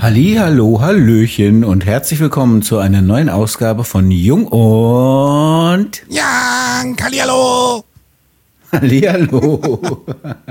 Hallihallo, Hallöchen und herzlich willkommen zu einer neuen Ausgabe von Jung und Young, hallihallo. Hallihallo.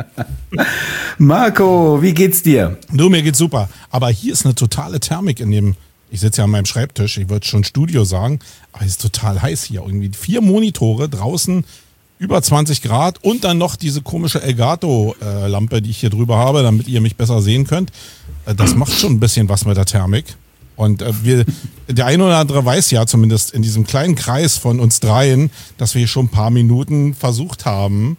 Marco, wie geht's dir? Du, mir geht's super. Aber hier ist eine totale Thermik in dem, ich sitze ja an meinem Schreibtisch, ich würde schon Studio sagen, aber es ist total heiß hier. Irgendwie 4 Monitore draußen, über 20 Grad und dann noch diese komische Elgato-Lampe, die ich hier drüber habe, damit ihr mich besser sehen könnt. Das macht schon ein bisschen was mit der Thermik. Und der eine oder andere weiß ja zumindest in diesem kleinen Kreis von uns dreien, dass wir schon ein paar Minuten versucht haben,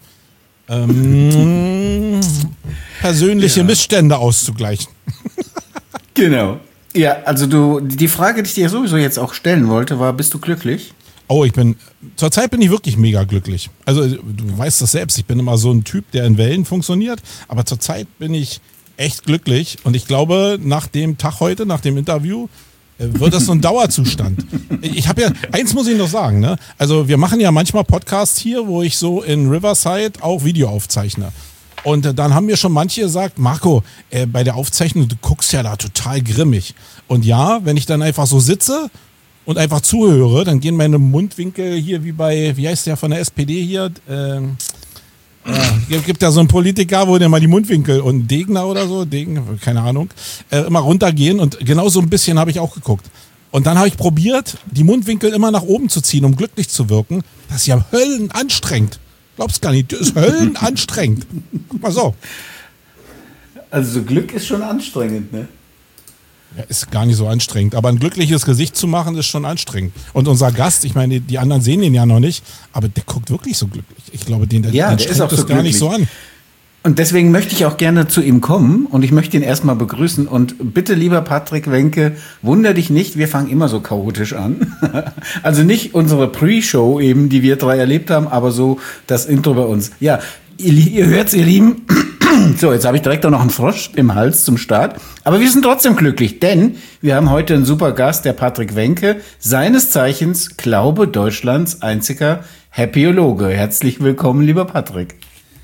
persönliche Missstände auszugleichen. Genau. Ja, also die Frage, die ich dir sowieso jetzt auch stellen wollte, war, bist du glücklich? Oh, zurzeit bin ich wirklich mega glücklich. Also du weißt das selbst, ich bin immer so ein Typ, der in Wellen funktioniert, aber zurzeit bin ich echt glücklich und ich glaube, nach dem Tag heute, nach dem Interview, wird das so ein Dauerzustand. Ich habe ja, eins muss ich noch sagen, ne? Also wir machen ja manchmal Podcasts hier, wo ich so in Riverside auch Video aufzeichne. Und dann haben mir schon manche gesagt, Marco, bei der Aufzeichnung, du guckst ja da total grimmig. Und ja, wenn ich dann einfach so sitze und einfach zuhöre, dann gehen meine Mundwinkel hier wie heißt der von der SPD hier? Gibt ja so einen Politiker, wo der mal die Mundwinkel und Degner oder so, keine Ahnung, immer runtergehen und genau so ein bisschen habe ich auch geguckt. Und dann habe ich probiert, die Mundwinkel immer nach oben zu ziehen, um glücklich zu wirken. Das ist ja höllenanstrengend. Glaubst gar nicht, das ist höllenanstrengend. Guck mal so. Also so Glück ist schon anstrengend, ne? Ja, ist gar nicht so anstrengend. Aber ein glückliches Gesicht zu machen, ist schon anstrengend. Und unser Gast, ich meine, die anderen sehen ihn ja noch nicht, aber der guckt wirklich so glücklich. Ich glaube, den ist auch das so gar nicht so an. Und deswegen möchte ich auch gerne zu ihm kommen und ich möchte ihn erstmal begrüßen. Und bitte, lieber Patrick Wenke, wunder dich nicht, wir fangen immer so chaotisch an. Also nicht unsere Pre-Show eben, die wir drei erlebt haben, aber so das Intro bei uns. Ja, ihr hört's, ihr Lieben. So, jetzt habe ich direkt auch noch einen Frosch im Hals zum Start. Aber wir sind trotzdem glücklich, denn wir haben heute einen super Gast, der Patrick Wenke, seines Zeichens, glaube Deutschlands einziger Happyologe. Herzlich willkommen, lieber Patrick.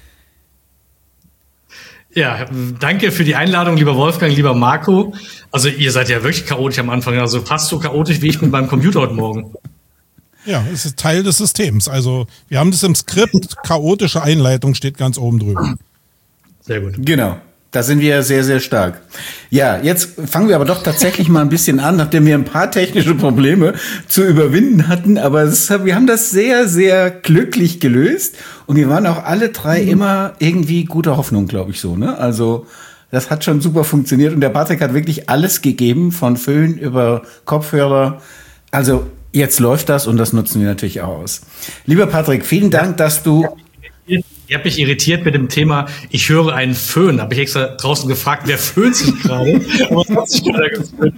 Ja, danke für die Einladung, lieber Wolfgang, lieber Marco. Also ihr seid ja wirklich chaotisch am Anfang, also fast so chaotisch wie ich bin beim Computer heute Morgen. Ja, es ist Teil des Systems. Also wir haben das im Skript, chaotische Einleitung steht ganz oben drüber. Sehr gut. Genau, da sind wir sehr, sehr stark. Ja, jetzt fangen wir aber doch tatsächlich mal ein bisschen an, nachdem wir ein paar technische Probleme zu überwinden hatten. Aber wir haben das sehr, sehr glücklich gelöst. Und wir waren auch alle drei immer irgendwie guter Hoffnung, glaube ich so, ne? Also das hat schon super funktioniert. Und der Patrick hat wirklich alles gegeben, von Föhn über Kopfhörer. Also jetzt läuft das und das nutzen wir natürlich auch aus. Lieber Patrick, vielen Dank, dass du... Ihr habt mich irritiert mit dem Thema, ich höre einen Föhn. Da habe ich extra draußen gefragt, wer föhnt sich gerade? Aber es hat sich keiner geföhnt.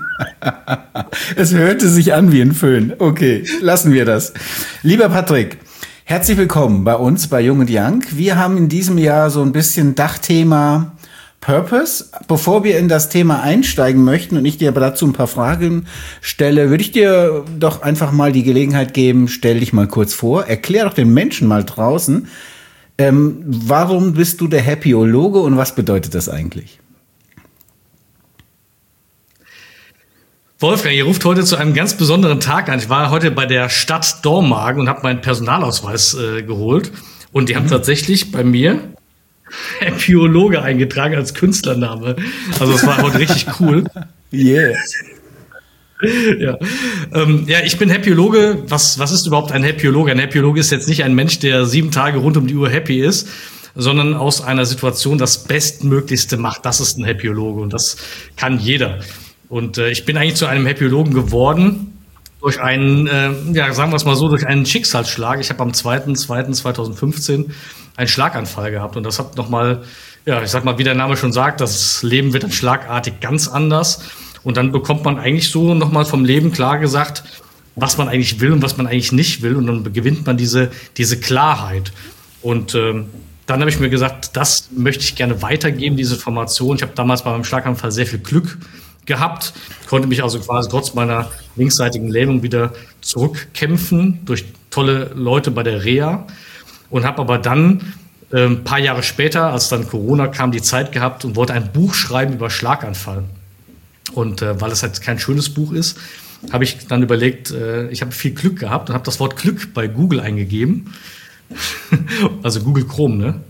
Es hörte sich an wie ein Föhn. Okay, lassen wir das. Lieber Patrick, herzlich willkommen bei uns bei Jung und Young. Wir haben in diesem Jahr so ein bisschen Dachthema Purpose. Bevor wir in das Thema einsteigen möchten und ich dir aber dazu ein paar Fragen stelle, würde ich dir doch einfach mal die Gelegenheit geben, stell dich mal kurz vor, erklär doch den Menschen mal draußen, warum bist du der Happyologe und was bedeutet das eigentlich? Wolfgang, ihr ruft heute zu einem ganz besonderen Tag an. Ich war heute bei der Stadt Dormagen und habe meinen Personalausweis geholt. Und die haben tatsächlich bei mir Happyologe eingetragen als Künstlername. Also es war heute richtig cool. Yeah. Ja. Ja, ich bin Happyologe. Was ist überhaupt ein Happyologe? Ein Happyologe ist jetzt nicht ein Mensch, der 7 Tage rund um die Uhr happy ist, sondern aus einer Situation das Bestmöglichste macht. Das ist ein Happyologe und das kann jeder. Und ich bin eigentlich zu einem Happyologen geworden durch einen, sagen wir es mal so, durch einen Schicksalsschlag. Ich habe am 2.2.2015 einen Schlaganfall gehabt und das hat nochmal, ja, ich sag mal, wie der Name schon sagt, das Leben wird dann schlagartig ganz anders. Und dann bekommt man eigentlich so nochmal vom Leben klar gesagt, was man eigentlich will und was man eigentlich nicht will. Und dann gewinnt man diese Klarheit. Und dann habe ich mir gesagt, das möchte ich gerne weitergeben, diese Information. Ich habe damals bei meinem Schlaganfall sehr viel Glück gehabt, konnte mich also quasi trotz meiner linksseitigen Lähmung wieder zurückkämpfen durch tolle Leute bei der Reha und habe aber dann ein paar Jahre später, als dann Corona kam, die Zeit gehabt und wollte ein Buch schreiben über Schlaganfall. Und weil es halt kein schönes Buch ist, habe ich dann überlegt, ich habe viel Glück gehabt und habe das Wort Glück bei Google eingegeben. Also Google Chrome, ne?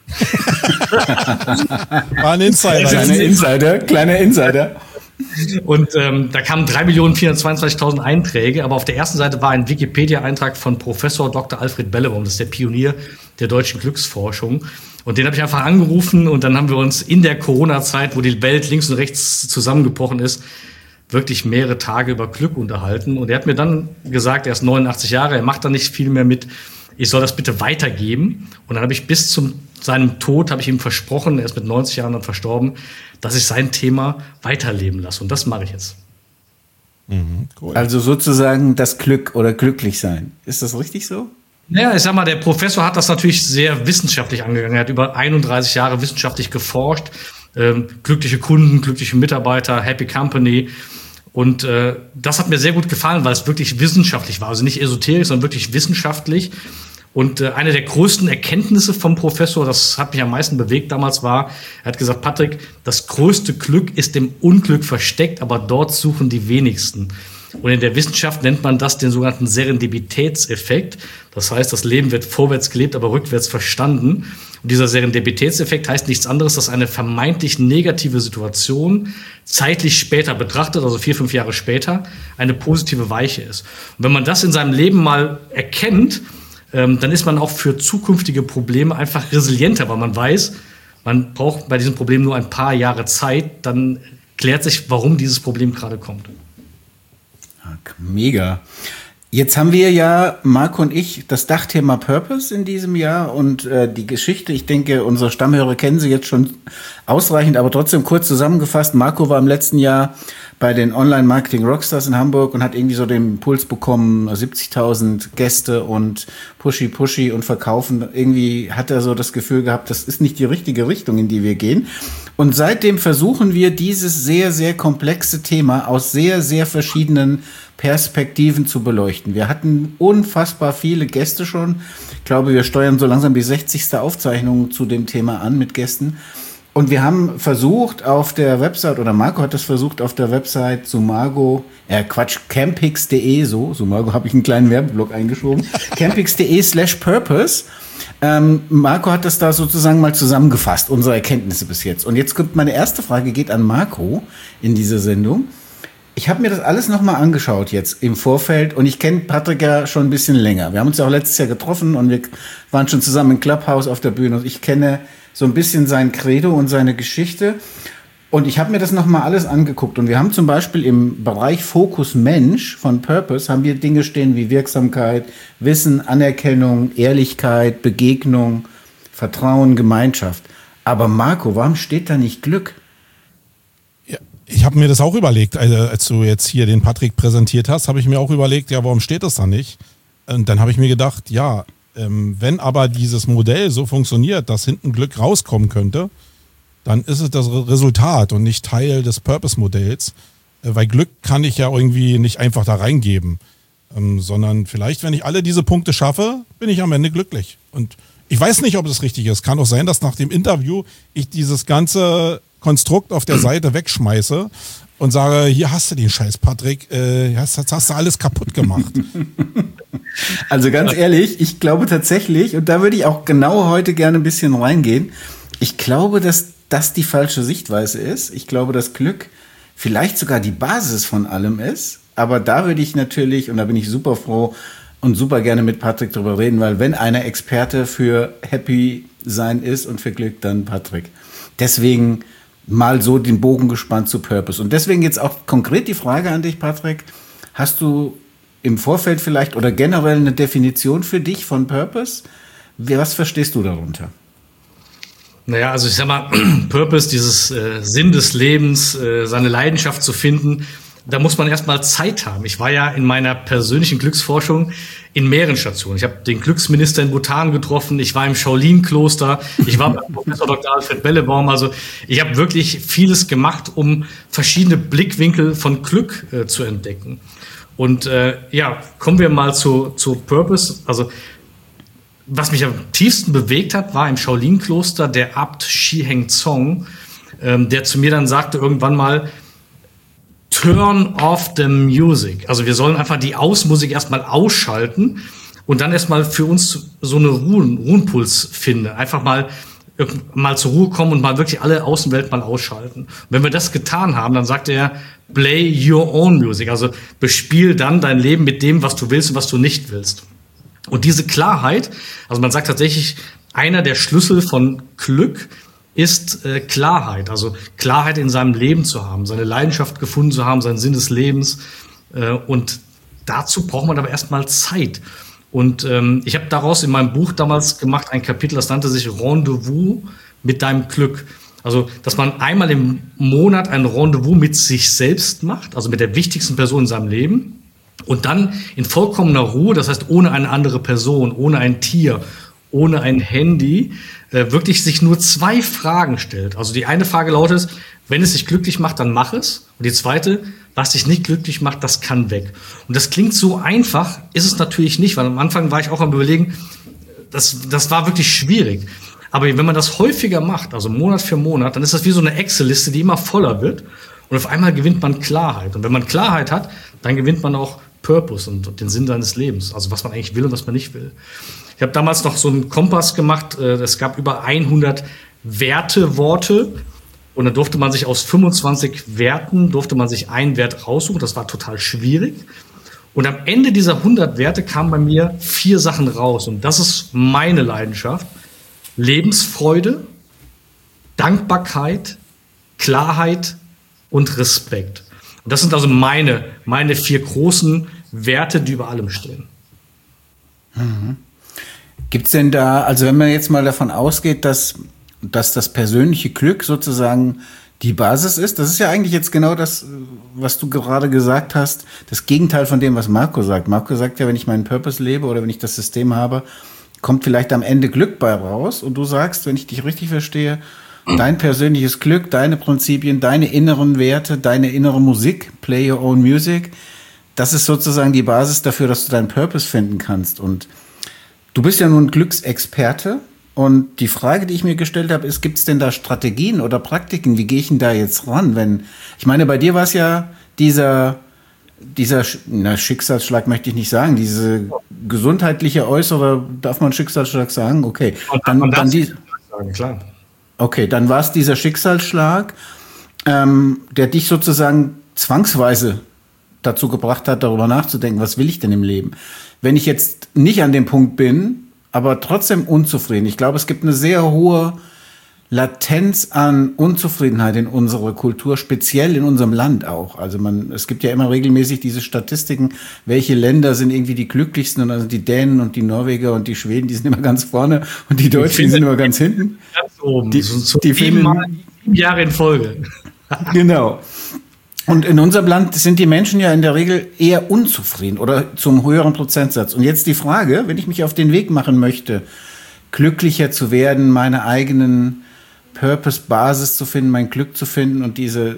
War ein Insider. Kleiner Insider. Und da kamen 3.422.000 Einträge, aber auf der ersten Seite war ein Wikipedia-Eintrag von Professor Dr. Alfred Bellebaum, das ist der Pionier der deutschen Glücksforschung. Und den habe ich einfach angerufen und dann haben wir uns in der Corona-Zeit, wo die Welt links und rechts zusammengebrochen ist, wirklich mehrere Tage über Glück unterhalten. Und er hat mir dann gesagt, er ist 89 Jahre, er macht da nicht viel mehr mit, ich soll das bitte weitergeben. Und dann habe ich bis zu seinem Tod, habe ich ihm versprochen, er ist mit 90 Jahren dann verstorben, dass ich sein Thema weiterleben lasse. Und das mache ich jetzt. Cool. Also sozusagen das Glück oder glücklich sein. Ist das richtig so? Naja, ich sag mal, der Professor hat das natürlich sehr wissenschaftlich angegangen. Er hat über 31 Jahre wissenschaftlich geforscht. Glückliche Kunden, glückliche Mitarbeiter, Happy Company. Und das hat mir sehr gut gefallen, weil es wirklich wissenschaftlich war. Also nicht esoterisch, sondern wirklich wissenschaftlich. Und eine der größten Erkenntnisse vom Professor, das hat mich am meisten bewegt damals, war, er hat gesagt, Patrick, das größte Glück ist im Unglück versteckt, aber dort suchen die wenigsten. Und in der Wissenschaft nennt man das den sogenannten Serendipitätseffekt. Das heißt, das Leben wird vorwärts gelebt, aber rückwärts verstanden. Und dieser Serendipitätseffekt heißt nichts anderes, dass eine vermeintlich negative Situation zeitlich später betrachtet, also 4, 5 Jahre später, eine positive Weiche ist. Und wenn man das in seinem Leben mal erkennt, dann ist man auch für zukünftige Probleme einfach resilienter, weil man weiß, man braucht bei diesem Problem nur ein paar Jahre Zeit, dann klärt sich, warum dieses Problem gerade kommt. Mega. Jetzt haben wir ja, Marco und ich, das Dachthema Purpose in diesem Jahr und die Geschichte, ich denke, unsere Stammhörer kennen sie jetzt schon ausreichend, aber trotzdem kurz zusammengefasst. Marco war im letzten Jahr bei den Online-Marketing-Rockstars in Hamburg und hat irgendwie so den Impuls bekommen, 70.000 Gäste und pushy und verkaufen. Irgendwie hat er so das Gefühl gehabt, das ist nicht die richtige Richtung, in die wir gehen. Und seitdem versuchen wir, dieses sehr, sehr komplexe Thema aus sehr, sehr verschiedenen Perspektiven zu beleuchten. Wir hatten unfassbar viele Gäste schon. Ich glaube, wir steuern so langsam die 60. Aufzeichnung zu dem Thema an mit Gästen. Und wir haben versucht auf der Website, oder Marco hat das versucht auf der Website campix.de, Sumago habe ich einen kleinen Werbeblock eingeschoben, campix.de/purpose. Marco hat das da sozusagen mal zusammengefasst, unsere Erkenntnisse bis jetzt. Und jetzt kommt meine erste Frage, geht an Marco in dieser Sendung. Ich habe mir das alles nochmal angeschaut jetzt im Vorfeld und ich kenne Patrick ja schon ein bisschen länger. Wir haben uns ja auch letztes Jahr getroffen und wir waren schon zusammen im Clubhouse auf der Bühne und ich kenne so ein bisschen sein Credo und seine Geschichte. Und ich habe mir das nochmal alles angeguckt. Und wir haben zum Beispiel im Bereich Fokus Mensch von Purpose haben wir Dinge stehen wie Wirksamkeit, Wissen, Anerkennung, Ehrlichkeit, Begegnung, Vertrauen, Gemeinschaft. Aber Marco, warum steht da nicht Glück? Ja, ich habe mir das auch überlegt, als du jetzt hier den Patrick präsentiert hast, habe ich mir auch überlegt, ja, warum steht das da nicht? Und dann habe ich mir gedacht, ja, wenn aber dieses Modell so funktioniert, dass hinten Glück rauskommen könnte, dann ist es das Resultat und nicht Teil des Purpose-Modells, weil Glück kann ich ja irgendwie nicht einfach da reingeben, sondern vielleicht, wenn ich alle diese Punkte schaffe, bin ich am Ende glücklich. Und ich weiß nicht, ob das richtig ist. Kann auch sein, dass nach dem Interview ich dieses ganze Konstrukt auf der Seite wegschmeiße und sage, hier hast du den Scheiß, Patrick, hast du alles kaputt gemacht. Also ganz ehrlich, ich glaube tatsächlich, und da würde ich auch genau heute gerne ein bisschen reingehen, ich glaube, dass das die falsche Sichtweise ist. Ich glaube, dass Glück vielleicht sogar die Basis von allem ist, aber da würde ich natürlich, und da bin ich super froh und super gerne mit Patrick drüber reden, weil wenn einer Experte für Happy sein ist und für Glück, dann Patrick. Deswegen mal so den Bogen gespannt zu Purpose. Und deswegen jetzt auch konkret die Frage an dich, Patrick. Hast du im Vorfeld vielleicht oder generell eine Definition für dich von Purpose? Was verstehst du darunter? Naja, also ich sag mal, Purpose, dieses Sinn des Lebens, seine Leidenschaft zu finden, da muss man erstmal Zeit haben. Ich war ja in meiner persönlichen Glücksforschung in mehreren Stationen. Ich habe den Glücksminister in Bhutan getroffen, ich war im Shaolin-Kloster, ich war bei Professor Dr. Alfred Bellebaum. Also ich habe wirklich vieles gemacht, um verschiedene Blickwinkel von Glück zu entdecken. Und ja, kommen wir mal zu Purpose. Also was mich am tiefsten bewegt hat, war im Shaolin-Kloster der Abt Shi Heng Zong, der zu mir dann sagte irgendwann mal, turn off the music. Also wir sollen einfach die Außenmusik erstmal ausschalten und dann erstmal für uns so eine Ruhenpuls finden. Einfach mal zur Ruhe kommen und mal wirklich alle Außenwelt mal ausschalten. Und wenn wir das getan haben, dann sagt er, play your own music. Also bespiel dann dein Leben mit dem, was du willst und was du nicht willst. Und diese Klarheit, also man sagt tatsächlich, einer der Schlüssel von Glück ist Klarheit. Also Klarheit in seinem Leben zu haben, seine Leidenschaft gefunden zu haben, seinen Sinn des Lebens. Und dazu braucht man aber erstmal Zeit. Und ich habe daraus in meinem Buch damals gemacht ein Kapitel, das nannte sich Rendezvous mit deinem Glück. Also, dass man einmal im Monat ein Rendezvous mit sich selbst macht, also mit der wichtigsten Person in seinem Leben. Und dann in vollkommener Ruhe, das heißt ohne eine andere Person, ohne ein Tier, ohne ein Handy, wirklich sich nur 2 Fragen stellt. Also die eine Frage lautet, wenn es dich glücklich macht, dann mach es. Und die zweite, was dich nicht glücklich macht, das kann weg. Und das klingt so einfach, ist es natürlich nicht, weil am Anfang war ich auch am Überlegen, das war wirklich schwierig. Aber wenn man das häufiger macht, also Monat für Monat, dann ist das wie so eine Excel-Liste, die immer voller wird. Und auf einmal gewinnt man Klarheit. Und wenn man Klarheit hat, dann gewinnt man auch Purpose und den Sinn seines Lebens. Also was man eigentlich will und was man nicht will. Ich habe damals noch so einen Kompass gemacht. Es gab über 100 Werteworte. Und dann durfte man sich aus 25 Werten, durfte man sich einen Wert raussuchen. Das war total schwierig. Und am Ende dieser 100 Werte kamen bei mir 4 Sachen raus. Und das ist meine Leidenschaft. Lebensfreude, Dankbarkeit, Klarheit und Respekt. Und das sind also meine 4 großen Werte, die über allem stehen. Mhm. Gibt's denn da, also wenn man jetzt mal davon ausgeht, dass das persönliche Glück sozusagen die Basis ist, das ist ja eigentlich jetzt genau das, was du gerade gesagt hast, das Gegenteil von dem, was Marco sagt. Marco sagt ja, wenn ich meinen Purpose lebe oder wenn ich das System habe, kommt vielleicht am Ende Glück bei raus. Und du sagst, wenn ich dich richtig verstehe, dein persönliches Glück, deine Prinzipien, deine inneren Werte, deine innere Musik, play your own music, das ist sozusagen die Basis dafür, dass du deinen Purpose finden kannst. Und du bist ja nun Glücksexperte. Und die Frage, die ich mir gestellt habe, ist, gibt es denn da Strategien oder Praktiken? Wie gehe ich denn da jetzt ran? Ich meine, bei dir war es ja dieser Schicksalsschlag möchte ich nicht sagen, diese gesundheitliche äußere, darf man Schicksalsschlag sagen? Okay. Dann sagen, klar. Okay, dann war es dieser Schicksalsschlag, der dich sozusagen zwangsweise dazu gebracht hat, darüber nachzudenken, was will ich denn im Leben? Wenn ich jetzt nicht an dem Punkt bin, aber trotzdem unzufrieden. Ich glaube, es gibt eine sehr hohe Latenz an Unzufriedenheit in unserer Kultur, speziell in unserem Land auch. Also es gibt ja immer regelmäßig diese Statistiken, welche Länder sind irgendwie die glücklichsten, und also die Dänen und die Norweger und die Schweden, die sind immer ganz vorne und die Deutschen, die sind immer ganz hinten. Ganz oben. Die 7 Jahre in Folge. Genau. Und in unserem Land sind die Menschen ja in der Regel eher unzufrieden oder zum höheren Prozentsatz. Und jetzt die Frage, wenn ich mich auf den Weg machen möchte, glücklicher zu werden, meine eigenen Purpose-Basis zu finden, mein Glück zu finden und diese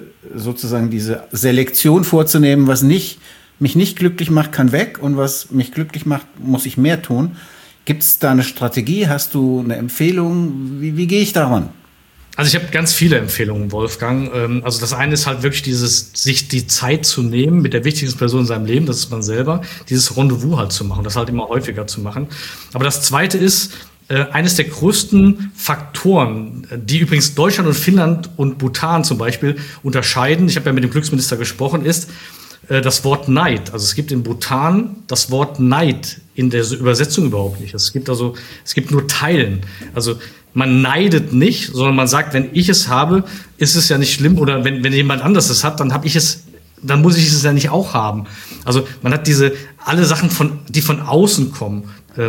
Selektion vorzunehmen, was mich nicht glücklich macht, kann weg, und was mich glücklich macht, muss ich mehr tun. Gibt es da eine Strategie? Hast du eine Empfehlung? Wie gehe ich daran? Also ich habe ganz viele Empfehlungen, Wolfgang. Also das eine ist halt wirklich sich die Zeit zu nehmen mit der wichtigsten Person in seinem Leben, das ist man selber, dieses Rendezvous halt zu machen, das halt immer häufiger zu machen. Aber das zweite ist, eines der größten Faktoren, die übrigens Deutschland und Finnland und Bhutan zum Beispiel unterscheiden, ich habe ja mit dem Glücksminister gesprochen, ist das Wort Neid. Also es gibt in Bhutan das Wort Neid in der Übersetzung überhaupt nicht. Es gibt nur Teilen. Also man neidet nicht, sondern man sagt, wenn ich es habe, ist es ja nicht schlimm. Oder wenn jemand anderes es hat, dann dann muss ich es ja nicht auch haben. Also man hat alle Sachen die von außen kommen,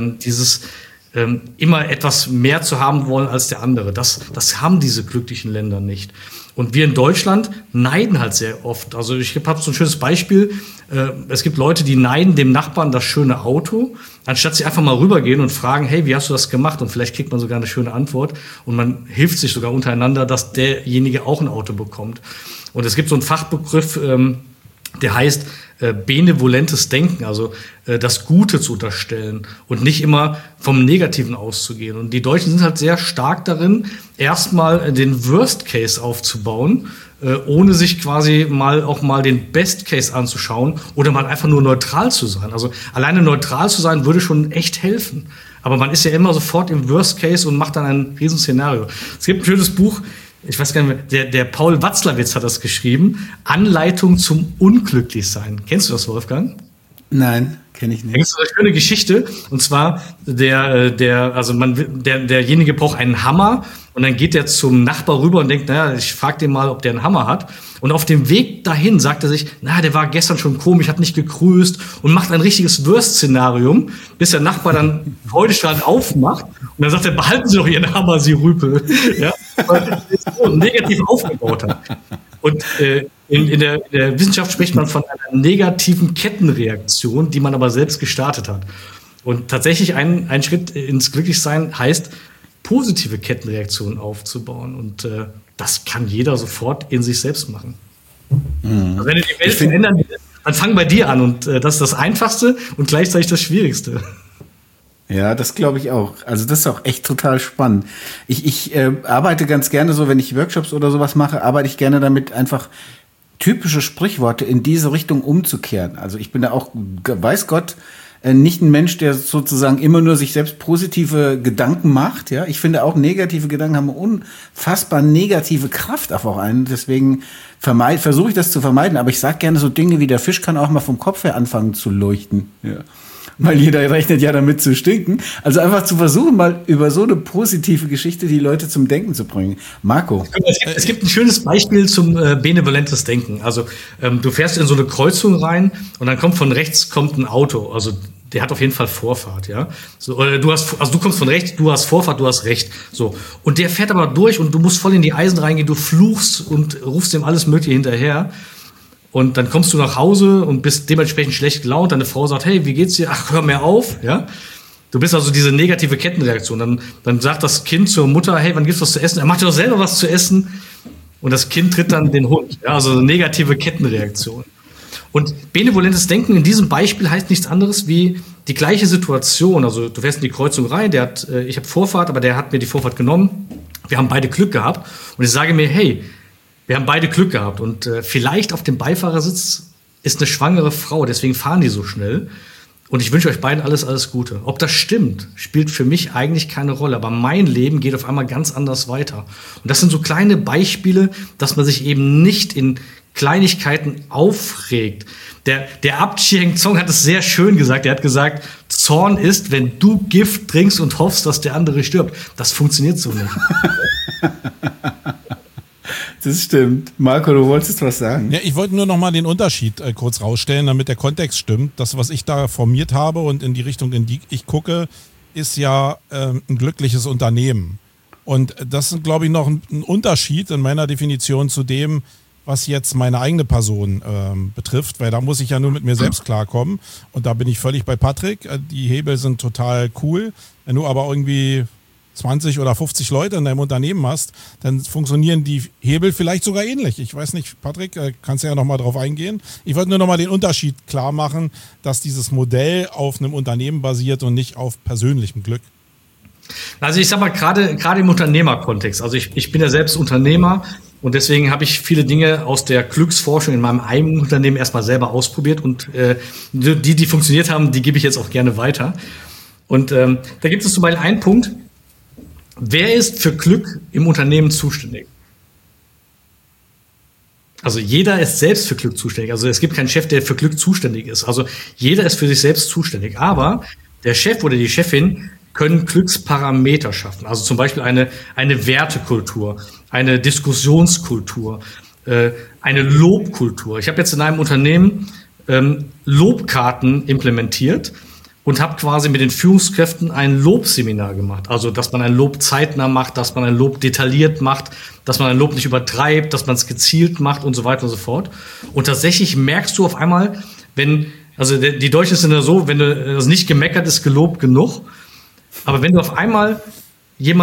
immer etwas mehr zu haben wollen als der andere. Das haben diese glücklichen Länder nicht. Und wir in Deutschland neiden halt sehr oft. Also ich habe so ein schönes Beispiel. Es gibt Leute, die neiden dem Nachbarn das schöne Auto, anstatt sie einfach mal rübergehen und fragen, hey, wie hast du das gemacht? Und vielleicht kriegt man sogar eine schöne Antwort. Und man hilft sich sogar untereinander, dass derjenige auch ein Auto bekommt. Und es gibt so einen Fachbegriff, Der heißt benevolentes Denken, also das Gute zu unterstellen und nicht immer vom Negativen auszugehen. Und die Deutschen sind halt sehr stark darin, erstmal den Worst Case aufzubauen, ohne sich quasi auch mal den Best Case anzuschauen oder mal einfach nur neutral zu sein. Also alleine neutral zu sein würde schon echt helfen. Aber man ist ja immer sofort im Worst Case und macht dann ein Riesenszenario. Es gibt ein schönes Buch, ich weiß gar nicht mehr, der Paul Watzlawick hat das geschrieben, Anleitung zum Unglücklichsein. Kennst du das, Wolfgang? Nein, kenne ich nicht. Das ist eine schöne Geschichte. Und zwar, derjenige braucht einen Hammer und dann geht er zum Nachbar rüber und denkt, naja, ich frage den mal, ob der einen Hammer hat. Und auf dem Weg dahin sagt er sich, na, der war gestern schon komisch, hat nicht gegrüßt und macht ein richtiges Worst-Szenarium, bis der Nachbar dann freudestrahlend aufmacht. Und dann sagt er, behalten Sie doch Ihren Hammer, Sie Rüpel. Ja, weil er es so negativ aufgebaut hat. Und in der Wissenschaft spricht man von einer negativen Kettenreaktion, die man aber selbst gestartet hat. Und tatsächlich ein Schritt ins Glücklichsein heißt, positive Kettenreaktionen aufzubauen. Und das kann jeder sofort in sich selbst machen. Also wenn du die Welt verändern willst, dann fang bei dir an. Und das ist das Einfachste und gleichzeitig das Schwierigste. Ja, das glaube ich auch. Also das ist auch echt total spannend. Ich arbeite ganz gerne so, wenn ich Workshops oder sowas mache, arbeite ich gerne damit, einfach typische Sprichworte in diese Richtung umzukehren. Also ich bin da auch, weiß Gott, nicht ein Mensch, der sozusagen immer nur sich selbst positive Gedanken macht. Ja, ich finde auch negative Gedanken haben eine unfassbar negative Kraft auf auch einen. Deswegen versuche ich das zu vermeiden. Aber ich sage gerne so Dinge wie der Fisch kann auch mal vom Kopf her anfangen zu leuchten. Ja. Weil jeder rechnet ja damit zu stinken. Also einfach zu versuchen, mal über so eine positive Geschichte die Leute zum Denken zu bringen. Marco. Es gibt ein schönes Beispiel zum benevolentes Denken. Also du fährst in so eine Kreuzung rein und dann von rechts ein Auto. Also der hat auf jeden Fall Vorfahrt, ja. So, du kommst von rechts, du hast Vorfahrt, du hast Recht. So. Und der fährt aber durch und du musst voll in die Eisen reingehen, du fluchst und rufst ihm alles Mögliche hinterher. Und dann kommst du nach Hause und bist dementsprechend schlecht gelaunt. Deine Frau sagt, hey, wie geht's dir? Ach, hör mir auf, ja. Du bist also diese negative Kettenreaktion. Dann sagt das Kind zur Mutter, hey, wann gibt's was zu essen? Er macht ja doch selber was zu essen. Und das Kind tritt dann den Hund. Ja, also eine negative Kettenreaktion. Und benevolentes Denken in diesem Beispiel heißt nichts anderes wie die gleiche Situation. Also du fährst in die Kreuzung rein, ich habe Vorfahrt, aber der hat mir die Vorfahrt genommen. Wir haben beide Glück gehabt. Und ich sage mir, hey, wir haben beide Glück gehabt und vielleicht auf dem Beifahrersitz ist eine schwangere Frau, deswegen fahren die so schnell. Und ich wünsche euch beiden alles Gute. Ob das stimmt, spielt für mich eigentlich keine Rolle. Aber mein Leben geht auf einmal ganz anders weiter. Und das sind so kleine Beispiele, dass man sich eben nicht in Kleinigkeiten aufregt. Der Abt Chieng Zong hat es sehr schön gesagt. Er hat gesagt, Zorn ist, wenn du Gift trinkst und hoffst, dass der andere stirbt. Das funktioniert so nicht. Das stimmt. Marco, du wolltest was sagen? Ja, ich wollte nur noch mal den Unterschied kurz rausstellen, damit der Kontext stimmt. Das, was ich da formiert habe und in die Richtung, in die ich gucke, ist ja ein glückliches Unternehmen. Und das ist, glaube ich, noch ein Unterschied in meiner Definition zu dem, was jetzt meine eigene Person betrifft, weil da muss ich ja nur mit mir selbst klarkommen. Und da bin ich völlig bei Patrick. Die Hebel sind total cool. Wenn du aber irgendwie 20 oder 50 Leute in deinem Unternehmen hast, dann funktionieren die Hebel vielleicht sogar ähnlich. Ich weiß nicht, Patrick, kannst du ja noch mal drauf eingehen. Ich wollte nur noch mal den Unterschied klar machen, dass dieses Modell auf einem Unternehmen basiert und nicht auf persönlichem Glück. Also ich sag mal, gerade im Unternehmerkontext, also ich bin ja selbst Unternehmer und deswegen habe ich viele Dinge aus der Glücksforschung in meinem eigenen Unternehmen erstmal selber ausprobiert und die funktioniert haben, die gebe ich jetzt auch gerne weiter. Und da gibt es zum Beispiel einen Punkt: Wer ist für Glück im Unternehmen zuständig? Also jeder ist selbst für Glück zuständig. Also es gibt keinen Chef, der für Glück zuständig ist. Also jeder ist für sich selbst zuständig. Aber der Chef oder die Chefin können Glücksparameter schaffen. Also zum Beispiel eine Wertekultur, eine Diskussionskultur, eine Lobkultur. Ich habe jetzt in einem Unternehmen Lobkarten implementiert und habe quasi mit den Führungskräften ein Lobseminar gemacht. Also, dass man ein Lob zeitnah macht, dass man ein Lob detailliert macht, dass man ein Lob nicht übertreibt, dass man es gezielt macht und so weiter und so fort. Und tatsächlich merkst du auf einmal, die Deutschen sind ja so, wenn du das nicht gemeckert ist, gelobt genug. Aber wenn du auf einmal jemand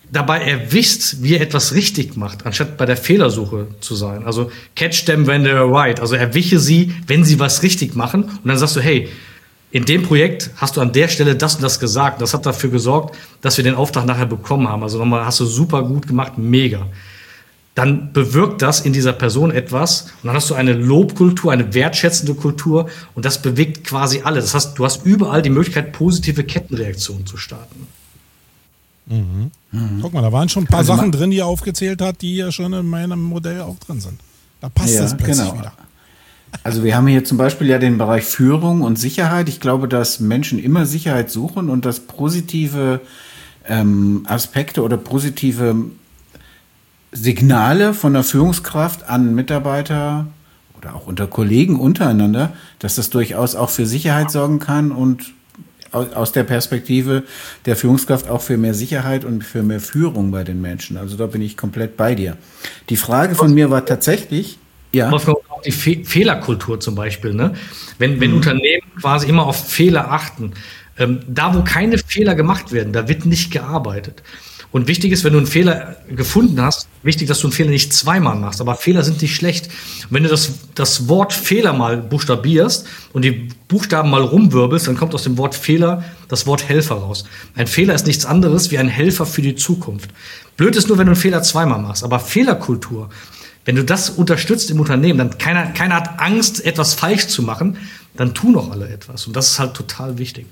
dabei erwischt, wie er etwas richtig macht, anstatt bei der Fehlersuche zu sein. Also catch them when they're right. Also erwische sie, wenn sie was richtig machen. Und dann sagst du, hey, in dem Projekt hast du an der Stelle das und das gesagt. Das hat dafür gesorgt, dass wir den Auftrag nachher bekommen haben. Also nochmal, hast du super gut gemacht, mega. Dann bewirkt das in dieser Person etwas. Und dann hast du eine Lobkultur, eine wertschätzende Kultur. Und das bewegt quasi alle. Das heißt, du hast überall die Möglichkeit, positive Kettenreaktionen zu starten. Mhm. Guck mal, da waren schon ein paar Sachen drin, die er aufgezählt hat, die ja schon in meinem Modell auch drin sind. Da passt das plötzlich wieder. Also wir haben hier zum Beispiel ja den Bereich Führung und Sicherheit. Ich glaube, dass Menschen immer Sicherheit suchen und dass positive Aspekte oder positive Signale von der Führungskraft an Mitarbeiter oder auch unter Kollegen untereinander, dass das durchaus auch für Sicherheit sorgen kann und aus der Perspektive der Führungskraft auch für mehr Sicherheit und für mehr Führung bei den Menschen. Also da bin ich komplett bei dir. Die Frage von mir war tatsächlich, ja. Auch die Fehlerkultur zum Beispiel, ne? Wenn Unternehmen quasi immer auf Fehler achten, da wo keine Fehler gemacht werden, da wird nicht gearbeitet. Und wichtig ist, wenn du einen Fehler gefunden hast, wichtig, dass du einen Fehler nicht zweimal machst. Aber Fehler sind nicht schlecht. Und wenn du das Wort Fehler mal buchstabierst und die Buchstaben mal rumwirbelst, dann kommt aus dem Wort Fehler das Wort Helfer raus. Ein Fehler ist nichts anderes wie ein Helfer für die Zukunft. Blöd ist nur, wenn du einen Fehler zweimal machst. Aber Fehlerkultur, wenn du das unterstützt im Unternehmen, dann keiner hat Angst, etwas falsch zu machen, dann tun auch alle etwas. Und das ist halt total wichtig.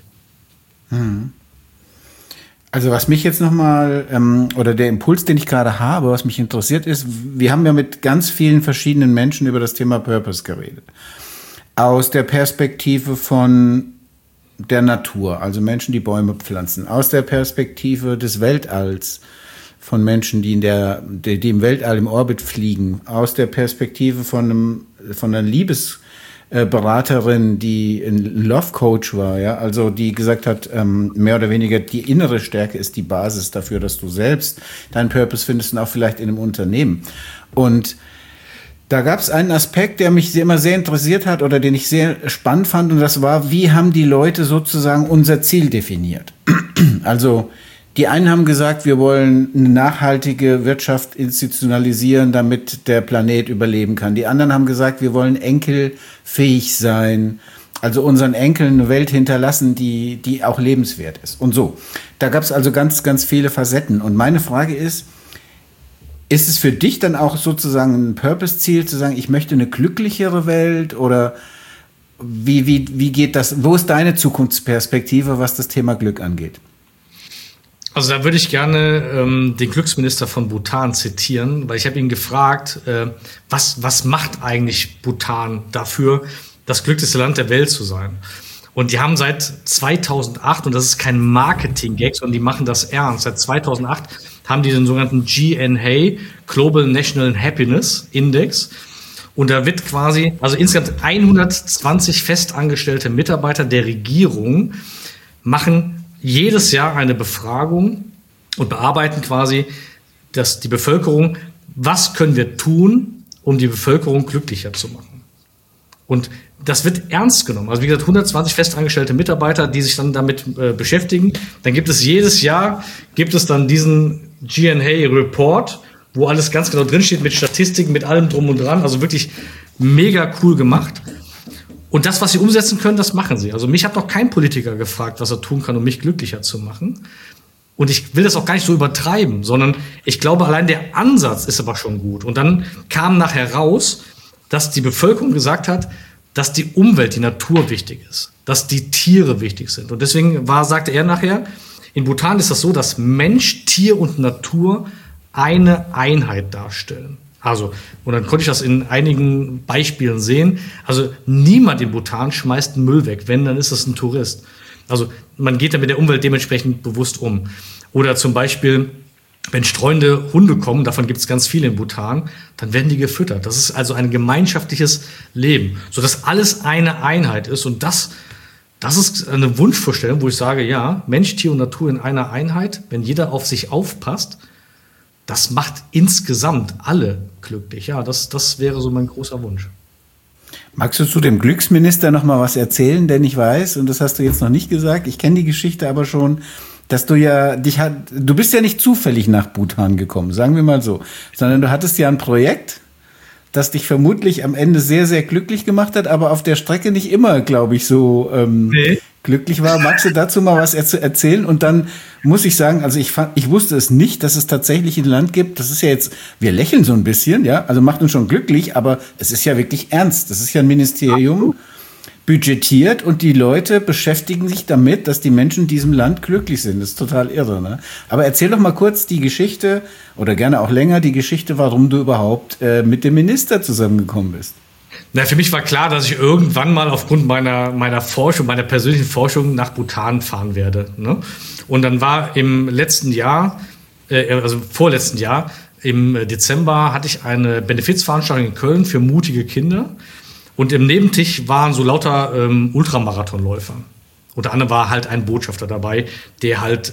Also was mich jetzt nochmal, oder der Impuls, den ich gerade habe, was mich interessiert ist, wir haben ja mit ganz vielen verschiedenen Menschen über das Thema Purpose geredet. Aus der Perspektive von der Natur, also Menschen, die Bäume pflanzen. Aus der Perspektive des Weltalls, von Menschen, die die im Weltall im Orbit fliegen. Aus der Perspektive von einer Liebesberaterin, die ein Love Coach war, ja, also die gesagt hat, mehr oder weniger die innere Stärke ist die Basis dafür, dass du selbst deinen Purpose findest und auch vielleicht in einem Unternehmen. Und da gab es einen Aspekt, der mich immer sehr interessiert hat oder den ich sehr spannend fand, und das war, wie haben die Leute sozusagen unser Ziel definiert? Also die einen haben gesagt, wir wollen eine nachhaltige Wirtschaft institutionalisieren, damit der Planet überleben kann. Die anderen haben gesagt, wir wollen enkelfähig sein, also unseren Enkeln eine Welt hinterlassen, die auch lebenswert ist. Und so. Da gab es also ganz, ganz viele Facetten. Und meine Frage ist es für dich dann auch sozusagen ein Purpose-Ziel, zu sagen, ich möchte eine glücklichere Welt, oder wie geht das? Wo ist deine Zukunftsperspektive, was das Thema Glück angeht? Also da würde ich gerne den Glücksminister von Bhutan zitieren, weil ich habe ihn gefragt, was macht eigentlich Bhutan dafür, das glücklichste Land der Welt zu sein? Und die haben seit 2008, und das ist kein Marketing-Gag, sondern die machen das ernst, seit 2008 haben die den sogenannten GNH, Global National Happiness Index. Und da wird quasi, also insgesamt 120 festangestellte Mitarbeiter der Regierung machen jedes Jahr eine Befragung und bearbeiten quasi die Bevölkerung, was können wir tun, um die Bevölkerung glücklicher zu machen. Und das wird ernst genommen. Also wie gesagt, 120 festangestellte Mitarbeiter, die sich dann damit beschäftigen. Dann gibt es jedes Jahr, dann diesen GNH-Report, wo alles ganz genau drinsteht, mit Statistiken, mit allem drum und dran. Also wirklich mega cool gemacht. Und das, was sie umsetzen können, das machen sie. Also mich hat noch kein Politiker gefragt, was er tun kann, um mich glücklicher zu machen. Und ich will das auch gar nicht so übertreiben, sondern ich glaube, allein der Ansatz ist aber schon gut. Und dann kam nachher raus, dass die Bevölkerung gesagt hat, dass die Umwelt, die Natur wichtig ist, dass die Tiere wichtig sind. Und deswegen sagte er nachher, in Bhutan ist das so, dass Mensch, Tier und Natur eine Einheit darstellen. Also, und dann konnte ich das in einigen Beispielen sehen. Also, niemand in Bhutan schmeißt Müll weg. Wenn, dann ist das ein Tourist. Also, man geht da mit der Umwelt dementsprechend bewusst um. Oder zum Beispiel, wenn streunende Hunde kommen, davon gibt es ganz viele in Bhutan, dann werden die gefüttert. Das ist also ein gemeinschaftliches Leben, sodass alles eine Einheit ist. Und das ist eine Wunschvorstellung, wo ich sage, ja, Mensch, Tier und Natur in einer Einheit, wenn jeder auf sich aufpasst, das macht insgesamt alle glücklich. Ja, das wäre so mein großer Wunsch. Magst du zu dem Glücksminister noch mal was erzählen? Denn ich weiß, und das hast du jetzt noch nicht gesagt, ich kenne die Geschichte aber schon, dass du du bist ja nicht zufällig nach Bhutan gekommen, sagen wir mal so, sondern du hattest ja ein Projekt, das dich vermutlich am Ende sehr, sehr glücklich gemacht hat, aber auf der Strecke nicht immer, glaube ich, so glücklich war. Magst du dazu mal was erzählen? Und dann muss ich sagen, also ich wusste es nicht, dass es tatsächlich ein Land gibt. Das ist ja jetzt, wir lächeln so ein bisschen, ja, also macht uns schon glücklich, aber es ist ja wirklich ernst. Das ist ja ein Ministerium, budgetiert und die Leute beschäftigen sich damit, dass die Menschen in diesem Land glücklich sind. Das ist total irre, ne? Aber erzähl doch mal kurz die Geschichte oder gerne auch länger die Geschichte, warum du überhaupt mit dem Minister zusammengekommen bist. Na, für mich war klar, dass ich irgendwann mal aufgrund meiner Forschung, meiner persönlichen Forschung nach Bhutan fahren werde, ne? Und dann war im letzten Jahr, also vorletzten Jahr, im Dezember hatte ich eine Benefizveranstaltung in Köln für mutige Kinder. Und im Nebentisch waren so lauter Ultramarathonläufer. Unter anderem war halt ein Botschafter dabei, der halt